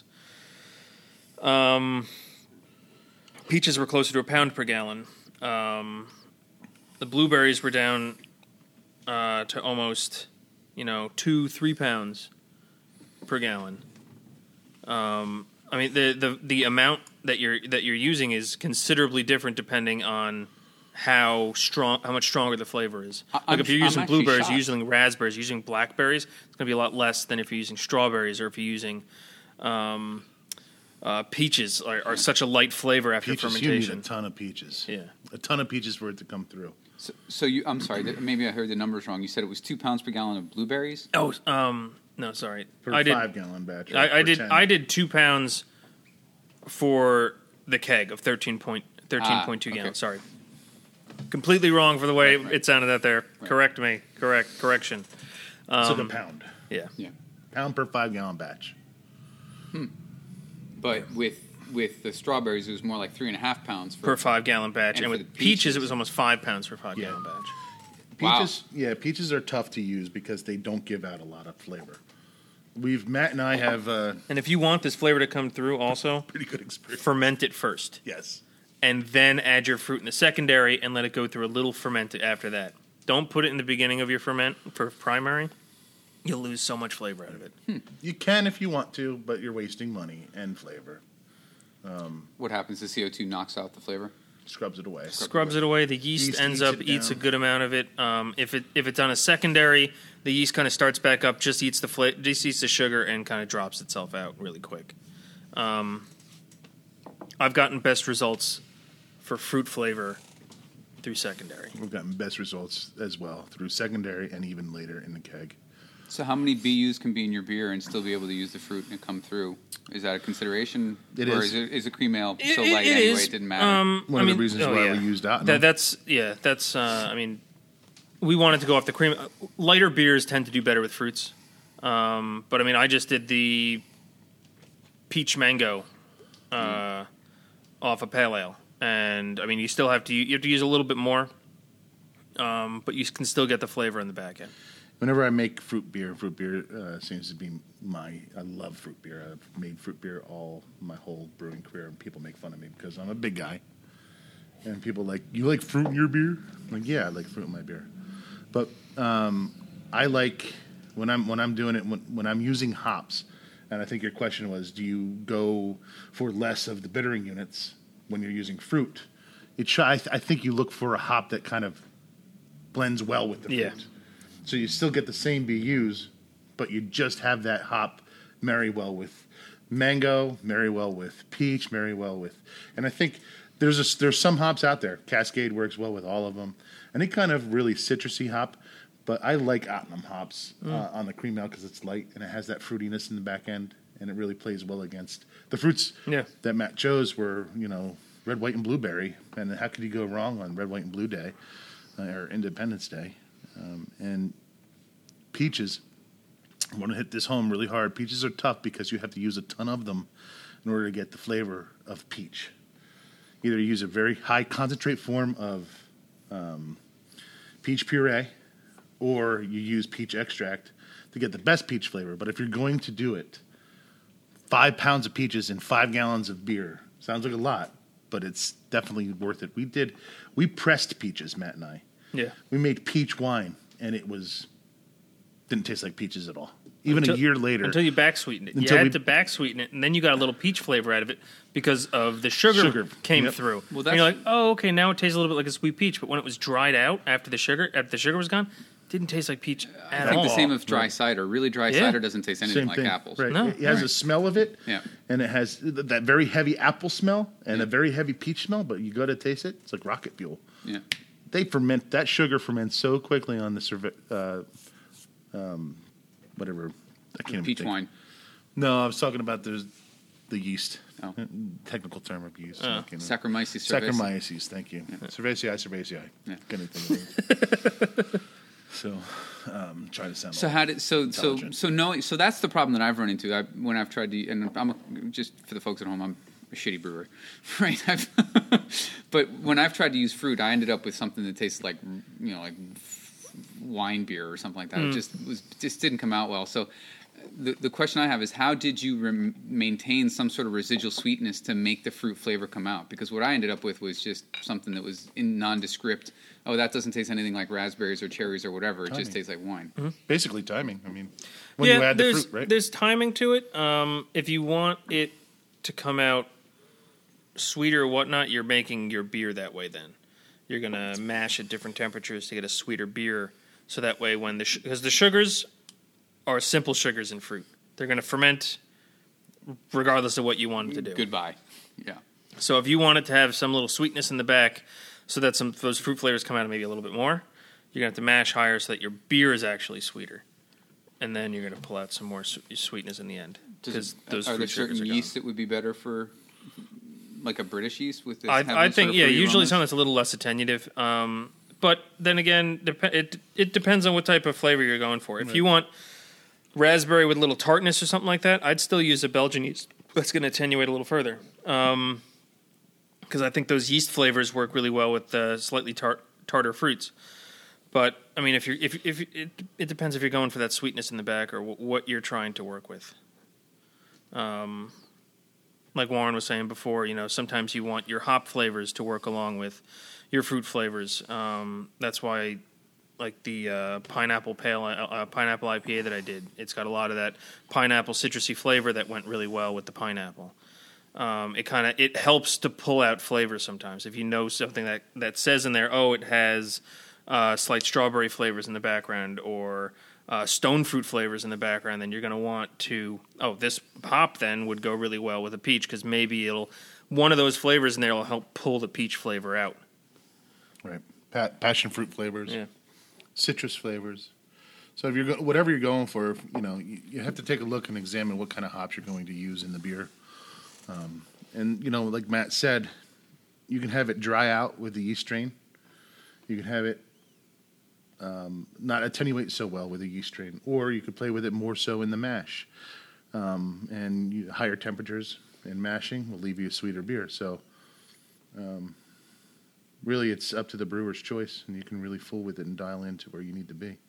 Um. Peaches were closer to a pound per gallon. Um, the blueberries were down uh, to almost, you know, two, three pounds per gallon. Um, I mean, the, the the amount that you're that you're using is considerably different depending on how strong, how much stronger the flavor is. Like I'm, if you're using I'm blueberries, you're using raspberries, you're using blackberries, it's going to be a lot less than if you're using strawberries or if you're using. Um, Uh, peaches are, are such a light flavor after peaches, fermentation. You need a ton of peaches. Yeah, a ton of peaches for it to come through. So, so you, I'm sorry, maybe I heard the numbers wrong. You said it was two pounds per gallon of blueberries. Oh, um, no, sorry. Per I did, five gallon batch. I, I did. ten. I did two pounds for the keg of thirteen point thirteen point two ah, okay. gallons. Sorry, completely wrong for the way right, right. it sounded out there. Right. Correct me. Correct. Correction. Um, so the pound. Yeah. Yeah. Pound per five gallon batch. Hmm. But with with the strawberries, it was more like three and a half pounds for, per five gallon batch, and, and with the peaches, peaches, it was almost five pounds per five yeah. gallon batch. Peaches, yeah, peaches are tough to use because they don't give out a lot of flavor. We've Matt and I have uh, And if you want this flavor to come through, also pretty good experience. ferment it first, Yes. and then add your fruit in the secondary, and let it go through a little ferment after that. Don't put it in the beginning of your ferment for primary. You'll lose so much flavor out of it. Hmm. You can if you want to, but you're wasting money and flavor. What happens? The C O two knocks out the flavor. Scrubs it away. Scrubs it away. The yeast, Yeast ends eats up it eats a down. good amount of it. Um, if it if it's on a secondary, the yeast kind of starts back up, just eats the fla- just eats the sugar, and kind of drops itself out really quick. Um, I've gotten best results for fruit flavor through secondary. We've gotten best results as well through secondary and even later in the keg. So how many B Us can be in your beer and still be able to use the fruit and come through? Is that a consideration? It or is. is it is a cream ale so It- light it anyway is. it didn't matter? Um, One I of mean, the reasons oh, why yeah. we used Ottenham. That, that's yeah. That's uh, I mean, we wanted to go off the cream. Lighter beers tend to do better with fruits, um, but I mean, I just did the peach mango uh, off a pale ale, and I mean, you still have to you have to use a little bit more, um, but you can still get the flavor in the back end. Whenever I make fruit beer, fruit beer uh, seems to be my. I love fruit beer. I've made fruit beer all my whole brewing career, and people make fun of me because I'm a big guy. And people are like, you like fruit in your beer? I'm like, yeah, I like fruit in my beer. But um, I like when I'm when I'm doing it when, when I'm using hops. And I think your question was, do you go for less of the bittering units when you're using fruit? It sh- I, th- I think you look for a hop that kind of blends well with the fruit. Yeah. So you still get the same B Us, but you just have that hop marry well with mango, marry well with peach, marry well with, and I think there's a, there's some hops out there. Cascade works well with all of them, and they kind of really citrusy hop. But I like Ottenham hops uh, on the cream ale because it's light and it has that fruitiness in the back end, and it really plays well against the fruits Yeah. that Matt chose. Were you know red, white, and blueberry, and how could you go wrong on red, white, and blue day uh, or Independence Day? Um, and peaches, I want to hit this home really hard. Peaches are tough because you have to use a ton of them in order to get the flavor of peach. Either use a very high concentrate form of um, peach puree, or you use peach extract to get the best peach flavor. But if you're going to do it, five pounds of peaches in five gallons of beer sounds like a lot, but it's definitely worth it. We did, we pressed peaches, Matt and I. Yeah. We made peach wine, and it was didn't taste like peaches at all. Even Until- a year later, Until you back sweeten it. You Until had we- to back sweeten it, and then you got a little peach flavor out of it because of the sugar, Sugar. came Yep. through. Well, and that's- you're like, oh, okay, now it tastes a little bit like a sweet peach. But when it was dried out after the sugar, after the sugar was gone, it didn't taste like peach at I think all. the same with dry cider. Really dry Yeah. cider doesn't taste anything same like thing. apples. Right. No. It has a Right. smell of it, Yeah. and it has th- that very heavy apple smell and Yeah. a very heavy peach smell. But you go to taste it, it's like rocket fuel. Yeah. They ferment that sugar ferments so quickly on the cerve- uh, um, whatever. I can't even Peach think. wine. No, I was talking about the the yeast. Oh. Technical term of yeast. Oh. I can't- Saccharomyces cerevisiae. Saccharomyces, thank you. Cerevisiae, cerevisiae. Yeah. Couldn't think of it. So, um, try to sound. So all how did so so intelligent. so knowing so that's the problem that I've run into I, when I've tried to and I'm a, just for the folks at home I'm a shitty brewer, right? I've, but when I've tried to use fruit, I ended up with something that tastes like you know like wine beer or something like that. It just was just didn't come out well. So the the question I have is how did you rem- maintain some sort of residual sweetness to make the fruit flavor come out? Because what I ended up with was just something that was in nondescript. Oh, that doesn't taste anything like raspberries or cherries or whatever. It just Timing. tastes like wine. basically timing. I mean, when yeah, you add the there's fruit, right? there's timing to it. Um, if you want it to come out sweeter or whatnot, you're making your beer that way. Then you're gonna mash at different temperatures to get a sweeter beer. So that way, when the because the sugars are simple sugars in fruit, they're gonna ferment regardless of what you want them to do. Goodbye. Yeah. So if you want it to have some little sweetness in the back, so that some those fruit flavors come out maybe a little bit more, you're gonna have to mash higher so that your beer is actually sweeter, and then you're gonna pull out some more su- sweetness in the end Does because it- those are there fruit sugars certain are yeasts gone. that would be better for, like a British yeast with this? I, having I sort think of yeah, fruity usually aromas? something that's a little less attenuative. Um, but then again, dep- it it depends on what type of flavor you're going for. If you want raspberry with a little tartness or something like that, I'd still use a Belgian yeast. That's going to attenuate a little further. Um, because I think those yeast flavors work really well with uh, slightly tart- tartar fruits. But I mean, if you're if if it, it depends if you're going for that sweetness in the back or w- what you're trying to work with. Um, like Warren was saying before, you know, sometimes you want your hop flavors to work along with your fruit flavors. Um, that's why, like the uh, pineapple pale uh, pineapple I P A that I did, it's got a lot of that pineapple citrusy flavor that went really well with the pineapple. Um, it kind of it helps to pull out flavors sometimes. If you know something that, that says in there, oh, it has uh, slight strawberry flavors in the background or uh, stone fruit flavors in the background, then you're going to want to, oh, this hop then would go really well with a peach because maybe it'll one of those flavors in there will help pull the peach flavor out. Right. Pa- passion fruit flavors. Yeah. Citrus flavors. So if you're go- whatever you're going for, you know, you, you have to take a look and examine what kind of hops you're going to use in the beer. Um, and, you know, like Matt said, you can have it dry out with the yeast strain. You can have it um, not attenuate so well with the yeast strain. Or you could play with it more so in the mash. Um, and you, higher temperatures in mashing will leave you a sweeter beer. So um, really it's up to the brewer's choice. And you can really fool with it and dial into where you need to be.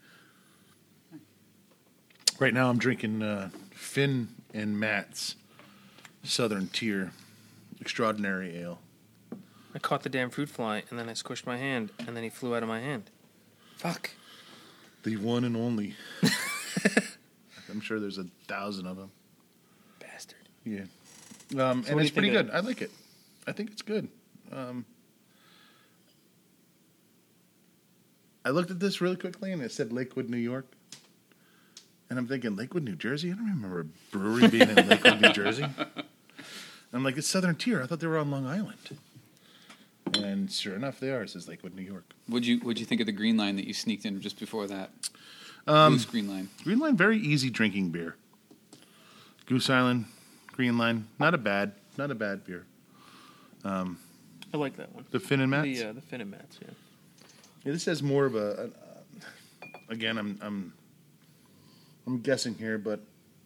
Right now I'm drinking uh, Finn and Matt's Southern Tier Extraordinary Ale. I caught the damn fruit fly, and then I squished my hand, and then he flew out of my hand. Fuck. The one and only. I'm sure there's a thousand of them. Bastard. Yeah. Um, So and what do it's you pretty think of good. I like it. I think it's good. Um, I looked at this really quickly, and it said Lakewood, New York. And I'm thinking, Lakewood, New Jersey? I don't remember a brewery being in Lakewood, New Jersey. I'm like, it's Southern Tier. I thought they were on Long Island. And sure enough, they are. It says Lakewood, New York. What'd you What'd you think of the green line that you sneaked in just before that? Um, Loose green line. Green Line, very easy drinking beer. Goose Island, Green Line, not a bad, not a bad beer. Um, I like that one. the Finn and Matt's. The, uh, the Finn and Matt's, yeah. Yeah, this has more of a. a uh, again, I'm I'm I'm guessing here, but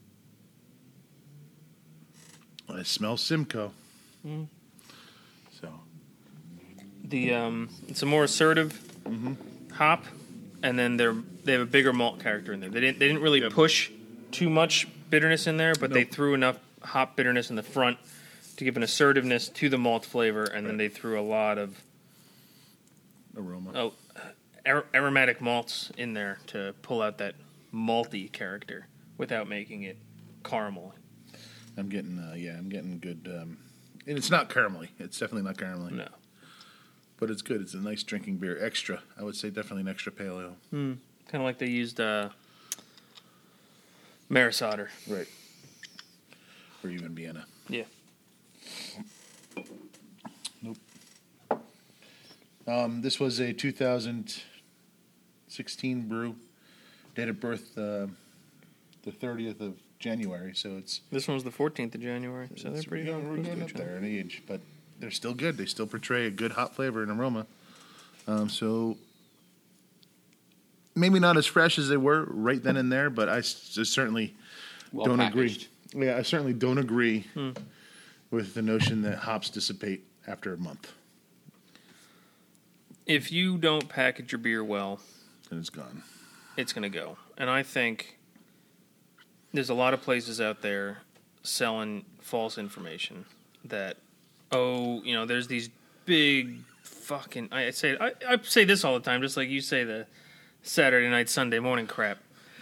I smell Simcoe. Mm. So The um, it's a more assertive hop, and then they're they have a bigger malt character in there. They didn't they didn't really Yep. push too much bitterness in there, but they Nope. threw enough hop bitterness in the front to give an assertiveness to the malt flavor, and then Right. they threw a lot of aroma. oh, ar- aromatic malts in there to pull out that malty character without making it caramel. I'm getting uh, yeah, I'm getting good. Um, and it's not caramelly. It's definitely not caramelly. No, But it's good. It's a nice drinking beer. Extra. I would say definitely an extra pale ale. kind of like they used uh, Maris Otter. Right. Or even Vienna. Yeah. Nope. Um, this was a two thousand sixteen brew. Date of birth uh, the thirtieth of January, so it's, This one was the fourteenth of January, so they're it's pretty you know, we're close to getting up each other. there in age, but they're still good. They still portray a good hot flavor and aroma. Um, so maybe not as fresh as they were right then and there, but I s- certainly Well don't packaged. agree. Yeah, I certainly don't agree Hmm. with the notion that hops dissipate after a month If you don't package your beer well, and it's gone. it's going to go. And I think there's a lot of places out there selling false information that, oh, you know, there's these big fucking. I say I, I say this all the time, just like you say the Saturday night, Sunday morning crap.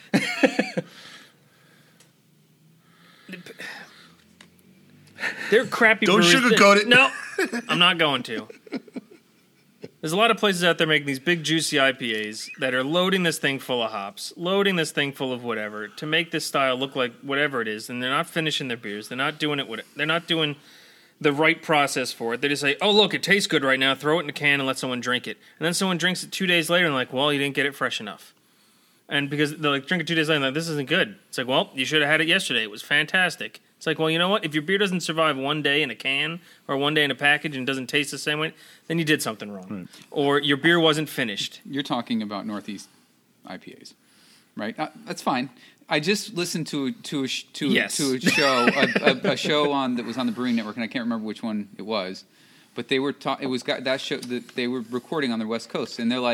They're crappy. Don't breweries that- sugarcoat it. No, I'm not going to. There's a lot of places out there making these big juicy I P As that are loading this thing full of hops, loading this thing full of whatever to make this style look like whatever it is, and they're not finishing their beers. They're not doing it. With, they're not doing the right process for it. They just say, "Oh, look, it tastes good right now. Throw it in a can and let someone drink it." And then someone drinks it two days later and like, "Well, you didn't get it fresh enough." And because they're like, drink it two days later, and like, this isn't good. It's like, well, you should have had it yesterday. It was fantastic. It's like, well, you know what? If your beer doesn't survive one day in a can or one day in a package and doesn't taste the same way, then you did something wrong. Right. Or your beer wasn't finished. You're talking about Northeast I P As, right? Uh, that's fine. I just listened to to a sh- to Yes. to a show a, a, a show on that was on the Brewing Network, and I can't remember which one it was, but they were ta- it was got that show that they were recording on the West Coast, and they're like,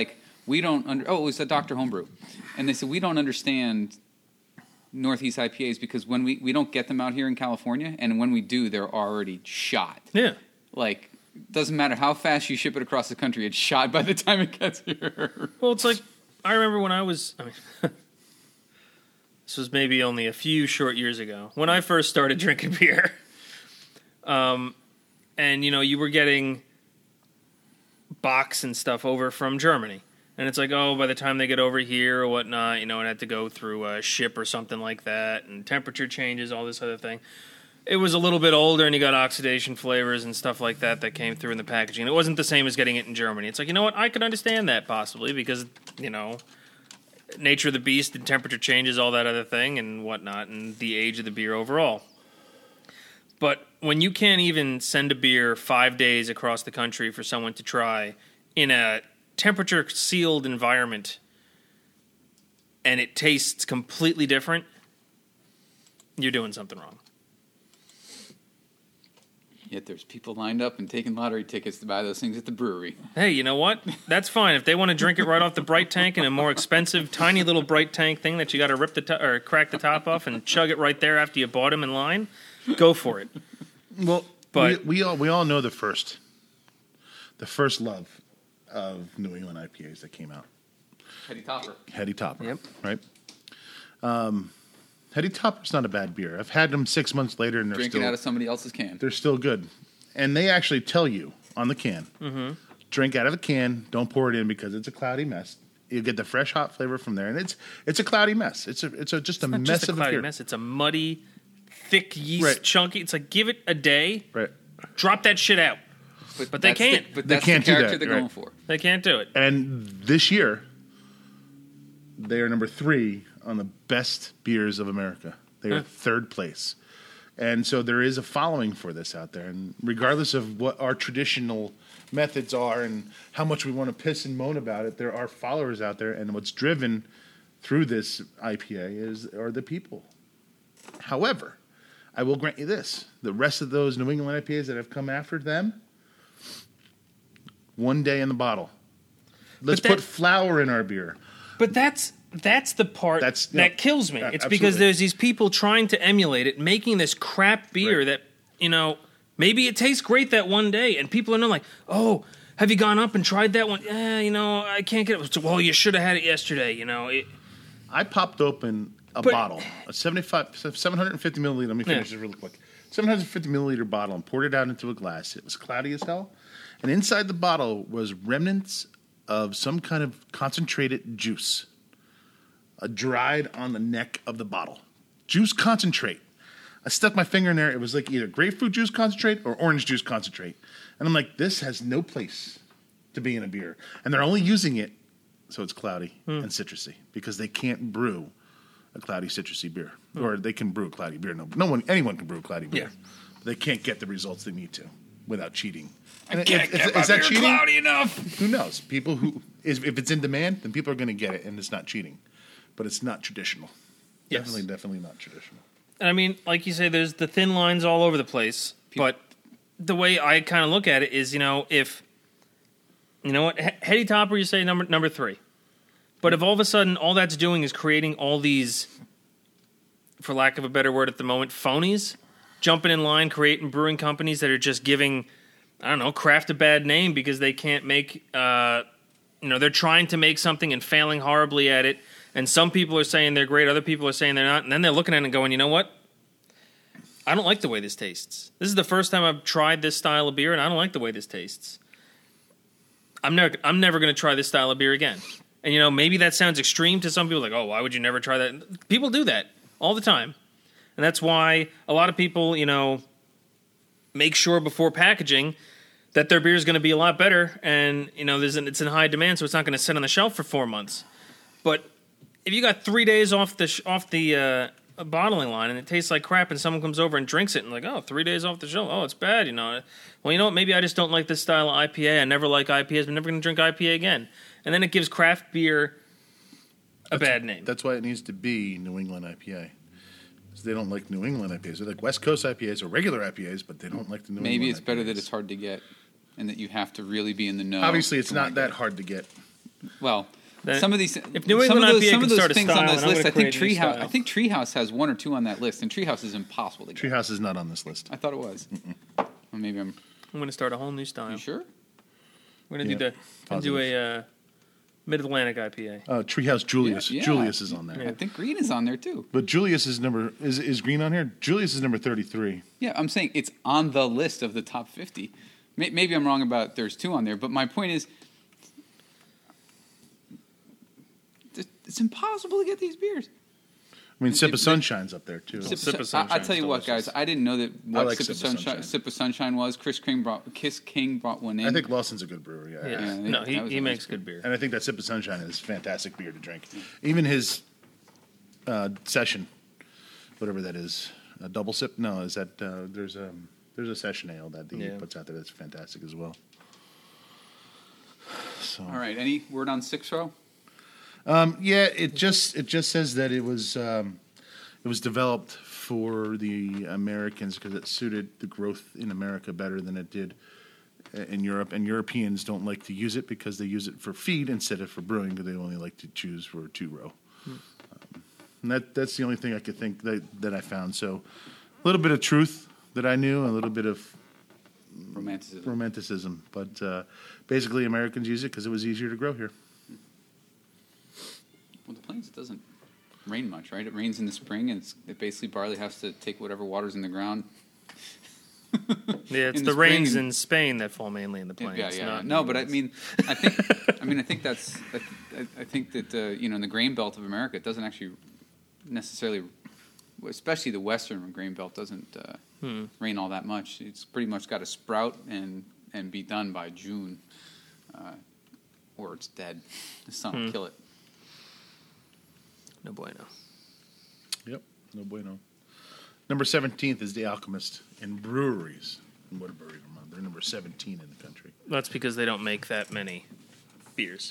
we don't under. Oh, it was a Doctor Homebrew, and they said we don't understand Northeast I P As because when we we don't get them out here in California, and when we do, they're already shot. Yeah. Like, doesn't matter how fast you ship it across the country, it's shot by the time it gets here. Well, it's like I remember when I was. I mean, this was maybe only a few short years ago when I first started drinking beer. Um, and you know, you were getting box and stuff over from Germany. And it's like, oh, by the time they get over here or whatnot, you know, it had to go through a ship or something like that, and temperature changes, all this other thing. It was a little bit older, and you got oxidation flavors and stuff like that that came through in the packaging. It wasn't the same as getting it in Germany. It's like, you know what, I could understand that possibly because, you know, nature of the beast and temperature changes, all that other thing and whatnot, and the age of the beer overall. But when you can't even send a beer five days across the country for someone to try in a temperature-sealed environment and it tastes completely different, you're doing something wrong. Yet there's people lined up and taking lottery tickets to buy those things at the brewery. Hey, you know what? That's fine. If they want to drink it right off the bright tank in a more expensive, tiny little bright tank thing that you got to rip the to- or crack the top off and chug it right there after you bought them in line, go for it. Well, But- we, we all we all know the first, the first love of New England I P As that came out. Heady Topper. Heady Topper. Yep. Right. Um, Heady Topper's not a bad beer. I've had them six months later, and they're Drinking still out of somebody else's can. they're still good. And they actually tell you on the can, Mm-hmm. drink out of the can. Don't pour it in because it's a cloudy mess. You get the fresh hot flavor from there, and it's it's a cloudy mess. It's a it's a just a Not mess just a of a cloudy beer. mess. It's a muddy, thick yeast, Right. chunky. It's like, give it a day, Right. drop that shit out. But they that's the- can't. but They that's can't the do character that, they're right. going for. They can't do it. And this year, they are number three on the best beers of America. They are Huh. third place. And so there is a following for this out there. And regardless of what our traditional methods are and how much we want to piss and moan about it, there are followers out there. And what's driven through this I P A is are the people. However, I will grant you this. The rest of those New England I P As that have come after them, one day in the bottle. Let's But that- put flour in our beer. But that's that's the part That's- that yeah. kills me. Uh, It's because absolutely. there's these people trying to emulate it, making this crap beer Right. that, you know, maybe it tastes great that one day, and people are not like, oh, have you gone up and tried that one? Yeah, you know, I can't get it. So, well, you should have had it yesterday, you know. It, I popped open a But- bottle, a seventy-five, seven hundred fifty milliliter. Let me finish Yeah. this really quick. seven hundred fifty milliliter bottle and poured it out into a glass. It was cloudy as hell. And inside the bottle was remnants of some kind of concentrated juice, uh, dried on the neck of the bottle. Juice concentrate. I stuck my finger in there. It was like either grapefruit juice concentrate or orange juice concentrate. And I'm like, this has no place to be in a beer. And they're only using it so it's cloudy Hmm. and citrusy because they can't brew a cloudy citrusy beer. Or they can brew a cloudy beer. No, no one, anyone can brew a cloudy beer. Yeah. But they can't get the results they need to without cheating. And Can't if- get if- my is that beer cheating? cloudy enough. Who knows? People who is if it's in demand, then people are going to get it, and it's not cheating. But it's not traditional. Yes. Definitely, definitely not traditional. I mean, like you say, there's the thin lines all over the place. But the way I kind of look at it is, you know, if you know what, He- Heady Topper, you say number number three, but if all of a sudden all that's doing is creating all these, for lack of a better word at the moment, phonies jumping in line, creating brewing companies that are just giving, I don't know, craft a bad name because they can't make, uh, you know, they're trying to make something and failing horribly at it. And some people are saying they're great, other people are saying they're not. And then they're looking at it and going, you know what? I don't like the way this tastes. This is the first time I've tried this style of beer, and I don't like the way this tastes. I'm never, I'm never going to try this style of beer again. And, you know, maybe that sounds extreme to some people, like, oh, why would you never try that? People do that all the time. And that's why a lot of people, you know, make sure before packaging that their beer is going to be a lot better. And, you know, there's an, it's in high demand, so it's not going to sit on the shelf for four months. But if you got three days off the sh- off the uh, bottling line and it tastes like crap, and someone comes over and drinks it and like, oh, three days off the shelf, oh, it's bad, you know. Well, you know what? Maybe I just don't like this style of I P A. I never like I P As. I'm never going to drink I P A again. And then it gives craft beer a bad name. That's why it needs to be New England I P A. Because they don't like New England I P As. They like West Coast I P As or regular I P As, but they don't like the New England Maybe it's better I P As. that it's hard to get and that you have to really be in the know. Obviously, it's to not wanna that get it. hard to get. Well, Then some of these, if New some England of those, I P A some can of those start a things style, on this then I'm list, gonna I think create a new Treehouse. style. I think Treehouse has one or two on that list, and Treehouse is impossible to get. Treehouse is not on this list. I thought it was. Well, maybe I'm. I'm going to start a whole new style. You sure? We're going to Yeah, do the gonna do a uh, Mid Atlantic I P A. Uh, Treehouse Julius. Yeah, yeah. Julius is on there. I think Green is on there too. But Julius is number is is Green on here? Julius is number thirty-three. Yeah, I'm saying it's on the list of the top fifty. May- Maybe I'm wrong about there's two on there, but my point is, it's impossible to get these beers. I mean, Sip It- of Sunshine's up there too. Sip- Sip of of Sun- I, I tell Sunshine's you what, delicious. guys, I didn't know that what like Sip, of Sip of Sunshine, Sunshine. Sip of Sunshine was. Chris King brought Kiss King brought one in. I think Lawson's a good brewer. Yeah. Yeah. Yeah, no, that he, was he a makes nice good beer. And I think that Sip of Sunshine is fantastic beer to drink. Even his uh, session, whatever that is, a double sip. No, is that uh, there's a there's a session ale that he Yeah. puts out there that's fantastic as well. So All right, any word on Six Row? um, yeah, it just it just says that it was um, it was developed for the Americans because it suited the growth in America better than it did uh, in Europe. And Europeans don't like to use it because they use it for feed instead of for brewing because they only like to choose for two row. Um, and that that's the only thing I could think that that I found. So a little bit of truth that I knew, a little bit of Romanticism. romanticism, but uh, basically Americans use it because it was easier to grow here. Well, the Plains, it doesn't rain much, right? It rains in the spring, and it's, it basically barley has to take whatever water's in the ground. Yeah, it's in the, the rains spring. in Spain that fall mainly in the plains. Yeah, yeah. not No, New but I England. mean, I think, I mean, I think that's, I, th- I think that uh, you know, in the grain belt of America, it doesn't actually necessarily, especially the western grain belt, doesn't uh, Hmm. rain all that much. It's pretty much got to sprout and and be done by June, uh, or it's dead. The sun will Hmm. kill it. No bueno. Yep, no bueno. Number seventeenth is The Alchemist in breweries in Waterbury, Vermont. They're number seventeen in the country. That's because they don't make that many beers.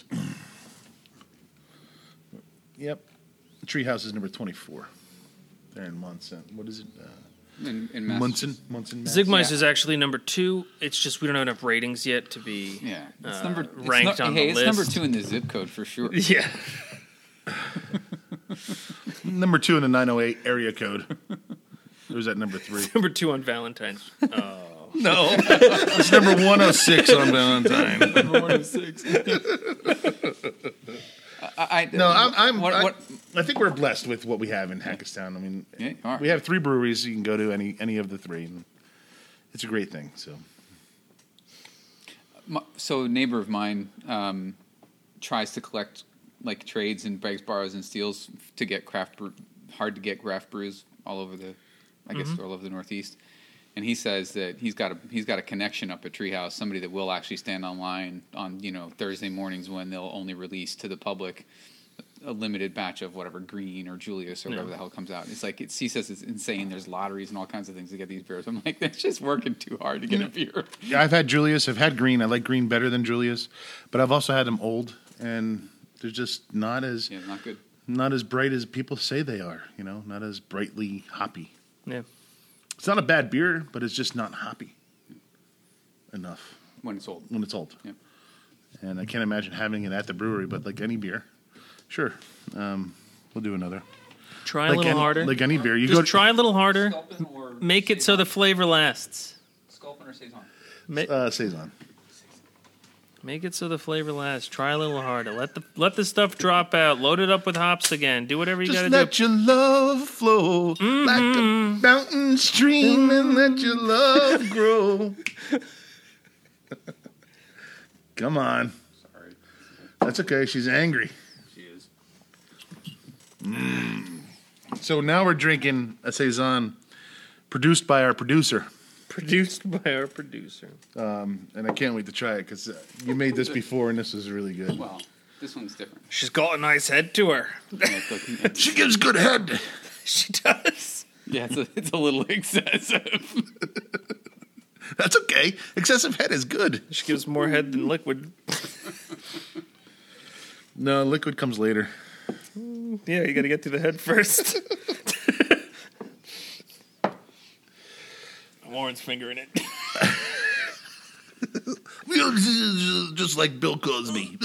Yep. Treehouse is number twenty-four. They're in Munson. What is it? Uh, In, in Munson? Massachusetts. Munson, Mass? Zigmeister Yeah. is actually number two. It's just we don't have enough ratings yet to be Yeah, it's uh, number it's ranked no- on hey, the it's list. number two in the zip code for sure. Yeah. Number two in the nine oh eight area code. Or is that number three? Number two on Valentine's. Oh. No. It's number one oh six on Valentine. I, I, No, I'm. I'm what, I, what, I think we're blessed with what we have in Hackettstown. I mean, Yeah, you are. we have three breweries. You can go to any any of the three. And it's a great thing. So My, so a neighbor of mine um, tries to collect like trades and breaks, borrows, and steals to get craft brew, hard to get craft brews all over the, I guess all over the Northeast. And he says that he's got a he's got a connection up at Treehouse, somebody that will actually stand online on you know Thursday mornings when they'll only release to the public a limited batch of whatever Green or Julius or whatever the hell comes out. It's like it's, he says it's insane. There's lotteries and all kinds of things to get these beers. I'm like, that's just working too hard to get a beer. yeah, I've had Julius. I've had Green. I like Green better than Julius, but I've also had them old, and they're just not as Yeah, not good. not as bright as people say they are. You know, not as brightly hoppy. Yeah. It's not a bad beer, but it's just not hoppy enough When it's old. when it's old. Yep. And I can't imagine having it at the brewery, but like any beer, sure, um, we'll do another. Try like a little any, harder. Like any beer, you Just go try a little harder. Sculpin or Make it so the flavor lasts. Sculpin or Saison? Ma- uh, saison. Make it so the flavor lasts. Try a little harder. Let the let the stuff drop out. Load it up with hops again. Do whatever you Just got to let do. your love flow like a mountain stream, and let your love grow. Come on, Sorry. that's okay. She's angry. She is. So now we're drinking a saison produced by our producer. Produced by our producer. Um, and I can't wait to try it because uh, you made this before, and this is really good. Well, this one's different. She's got a nice head to her. Yeah, it's, like- She gives good head. She does. yeah, it's, a, it's a little excessive. That's okay. Excessive head is good. She gives more head than liquid. No, liquid comes later. Yeah, you got to get to the head first. Warren's fingering it. Just like Bill Cosby.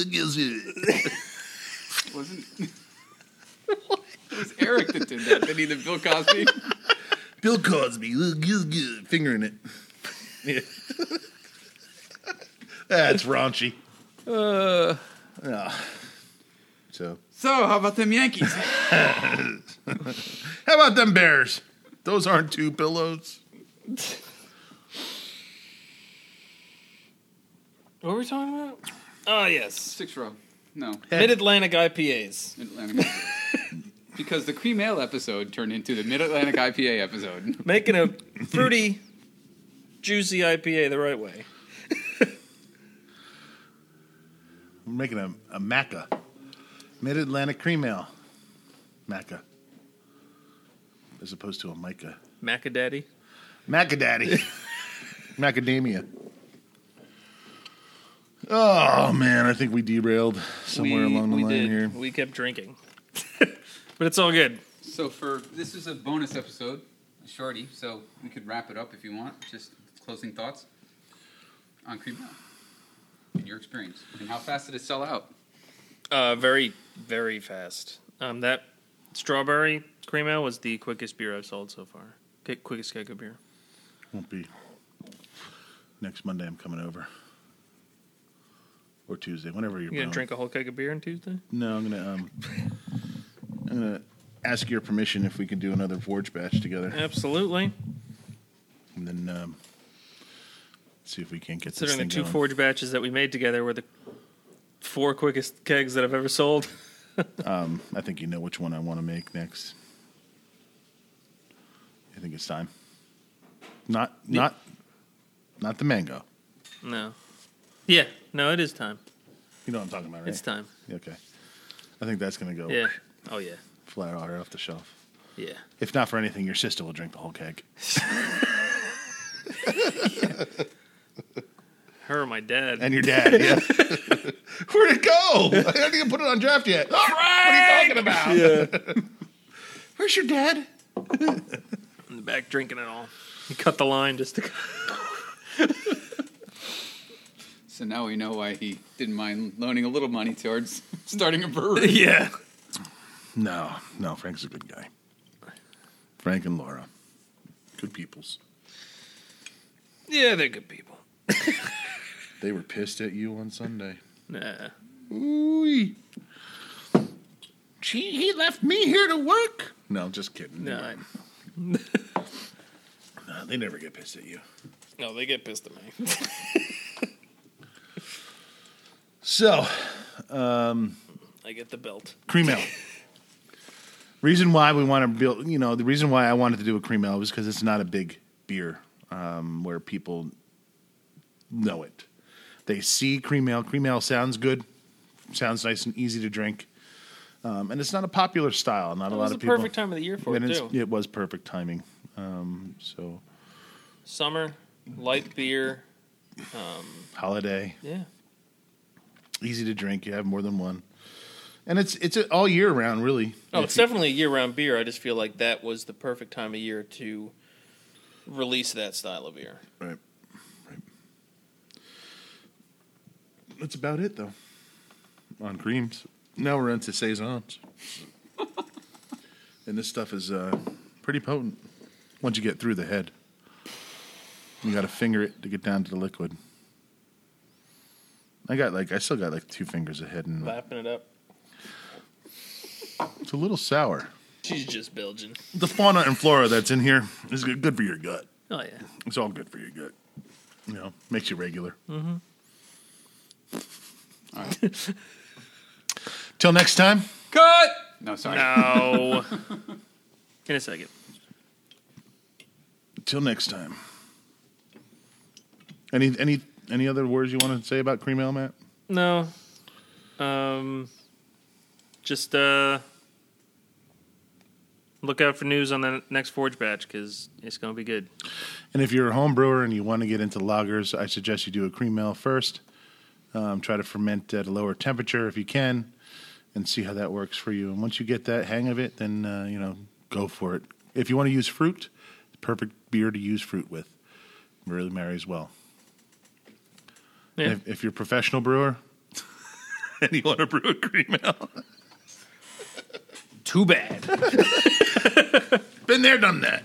Wasn't it was Eric that did that? Didn't he? The Bill Cosby. Bill Cosby, fingering it. Yeah. That's raunchy. Uh, Yeah. So, so how about them Yankees? how about them Bears? Those aren't two pillows. What were we talking about? Oh, yes. Six row. No. Mid-Atlantic I P As. Mid-Atlantic. Because the cream ale episode turned into the Mid-Atlantic I P A episode. Making a fruity, juicy I P A the right way. We're making a, a Maca. Mid-Atlantic cream ale. Maca. As opposed to a Mica. Macadaddy. Macadaddy. Macadamia. Oh, man. I think we derailed somewhere we, along the we line did. here. We kept drinking. But it's all good. So for this is a bonus episode, a shorty. So we could wrap it up if you want. Just closing thoughts on cream ale in your experience, and how fast did it sell out? Uh, very, very fast. Um, that strawberry cream ale was the quickest beer I've sold so far. Qu- quickest keg of beer. Won't be. Next Monday I'm coming over. Or Tuesday, whenever you're You gonna around. drink a whole keg of beer on Tuesday? No, I'm gonna um, I'm gonna ask your permission if we can do another Forge batch together, Absolutely. and then um, see if we can't get this Considering thing the two going. Forge batches that we made together were the four quickest kegs that I've ever sold. Um, I think you know which one I want to make next. I think it's time. Not not not the mango. No. Yeah, no, it is time. You know what I'm talking about, right? It's time. Okay. I think that's gonna go Yeah. Oh, yeah. flat out right off the shelf. Yeah. If not for anything, your sister will drink the whole keg. Her or my dad. And your dad, yeah. Where'd it go? I haven't even put it on draft yet. Oh, what are you talking about? Yeah. Where's your dad? In the back drinking it all. He cut the line just to... So now we know why he didn't mind loaning a little money towards starting a brewery. Yeah. No, no, Frank's a good guy. Frank and Laura. Good peoples. Yeah, they're good people. They were pissed at you on Sunday. Nah. Ooh. Gee, he left me here to work. No, just kidding. No, No, they never get pissed at you. no, they get pissed at me. So, I get the belt. cream ale. Reason why we want to build, you know, the reason why I wanted to do a cream ale was because it's not a big beer um, where people know it. They see cream ale. Cream ale sounds good, sounds nice and easy to drink, um, and it's not a popular style. Not It a was lot the of people. perfect time of the year for it, And it's- too. It was perfect timing. Um, so Summer, light beer. holiday, Yeah. easy to drink. You have more than one, and it's it's all year round, really. Oh, If it's you- definitely a year-round beer. I just feel like that was the perfect time of year to release that style of beer. Right. Right. That's about it, though. On creams. Now we're into saisons. And this stuff is uh, pretty potent once you get through the head. You got to finger it to get down to the liquid. I got like I still got like two fingers ahead, and Lapping it up. it's a little sour. She's just Belgian. The fauna and flora that's in here is good, good for your gut. Oh, yeah. It's all good for your gut. You know, makes you regular. Mm-hmm. All right. Till next time. Cut! No, sorry. No. In a second. Till next time. Any any any other words you want to say about cream ale, Matt? No. Um, just uh, look out for news on the next Forge batch because it's going to be good. And if you're a home brewer and you want to get into lagers, I suggest you do a cream ale first. Um, try to ferment at a lower temperature if you can, and see how that works for you. And once you get that hang of it, then uh, you know, go for it. If you want to use fruit, perfect beer to use fruit with. Really marries well. Yeah. If, if you're a professional brewer and you want to brew a cream ale, Too bad. been there, done that.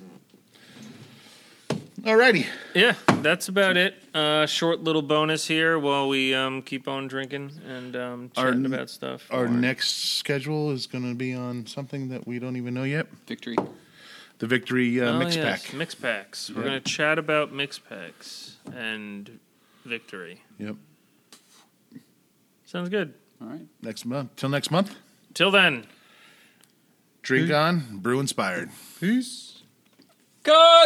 Alrighty. Yeah, that's about it. Uh, short little bonus here while we um, keep on drinking and um, Our- chatting about stuff. Our Or- next schedule is going to be on something that we don't even know yet. Victory. The Victory uh, oh, Mix yes, Pack. Mix packs. We're Yep. going to chat about mix packs and Victory. Yep. Sounds good. All right. Next month. Till next month. Till then. Drink on, brew inspired. Peace. Cut!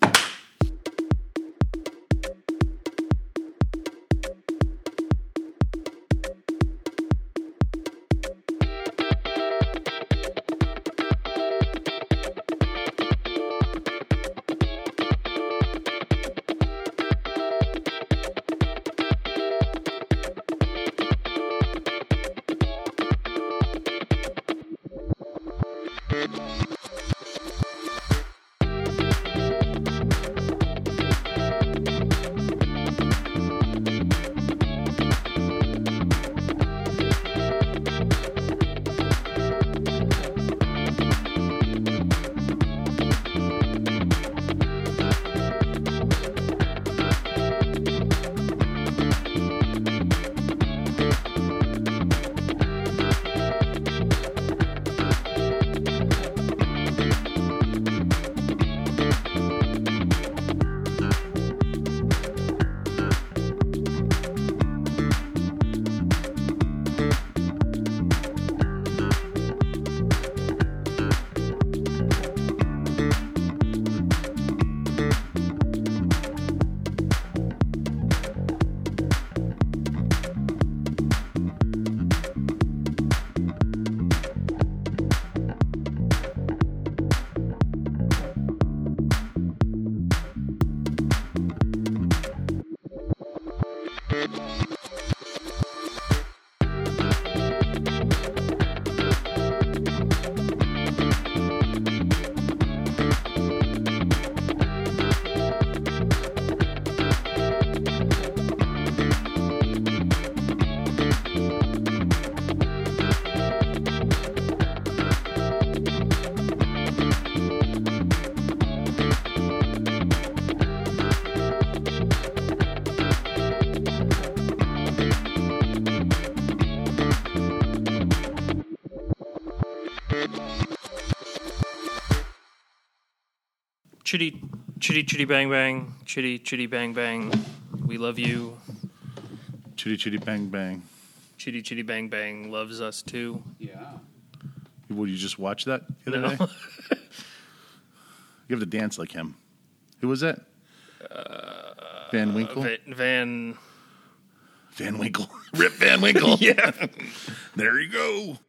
Chitty, chitty, chitty, bang, bang. Chitty, chitty, bang, bang. We love you. Chitty chitty bang bang. Chitty, chitty, bang, bang loves us too. Yeah. Would you just watch that the other No. day? You have to dance like him. Who was that? Van Winkle? Va- Van. Van Winkle. Rip Van Winkle. Yeah. There you go.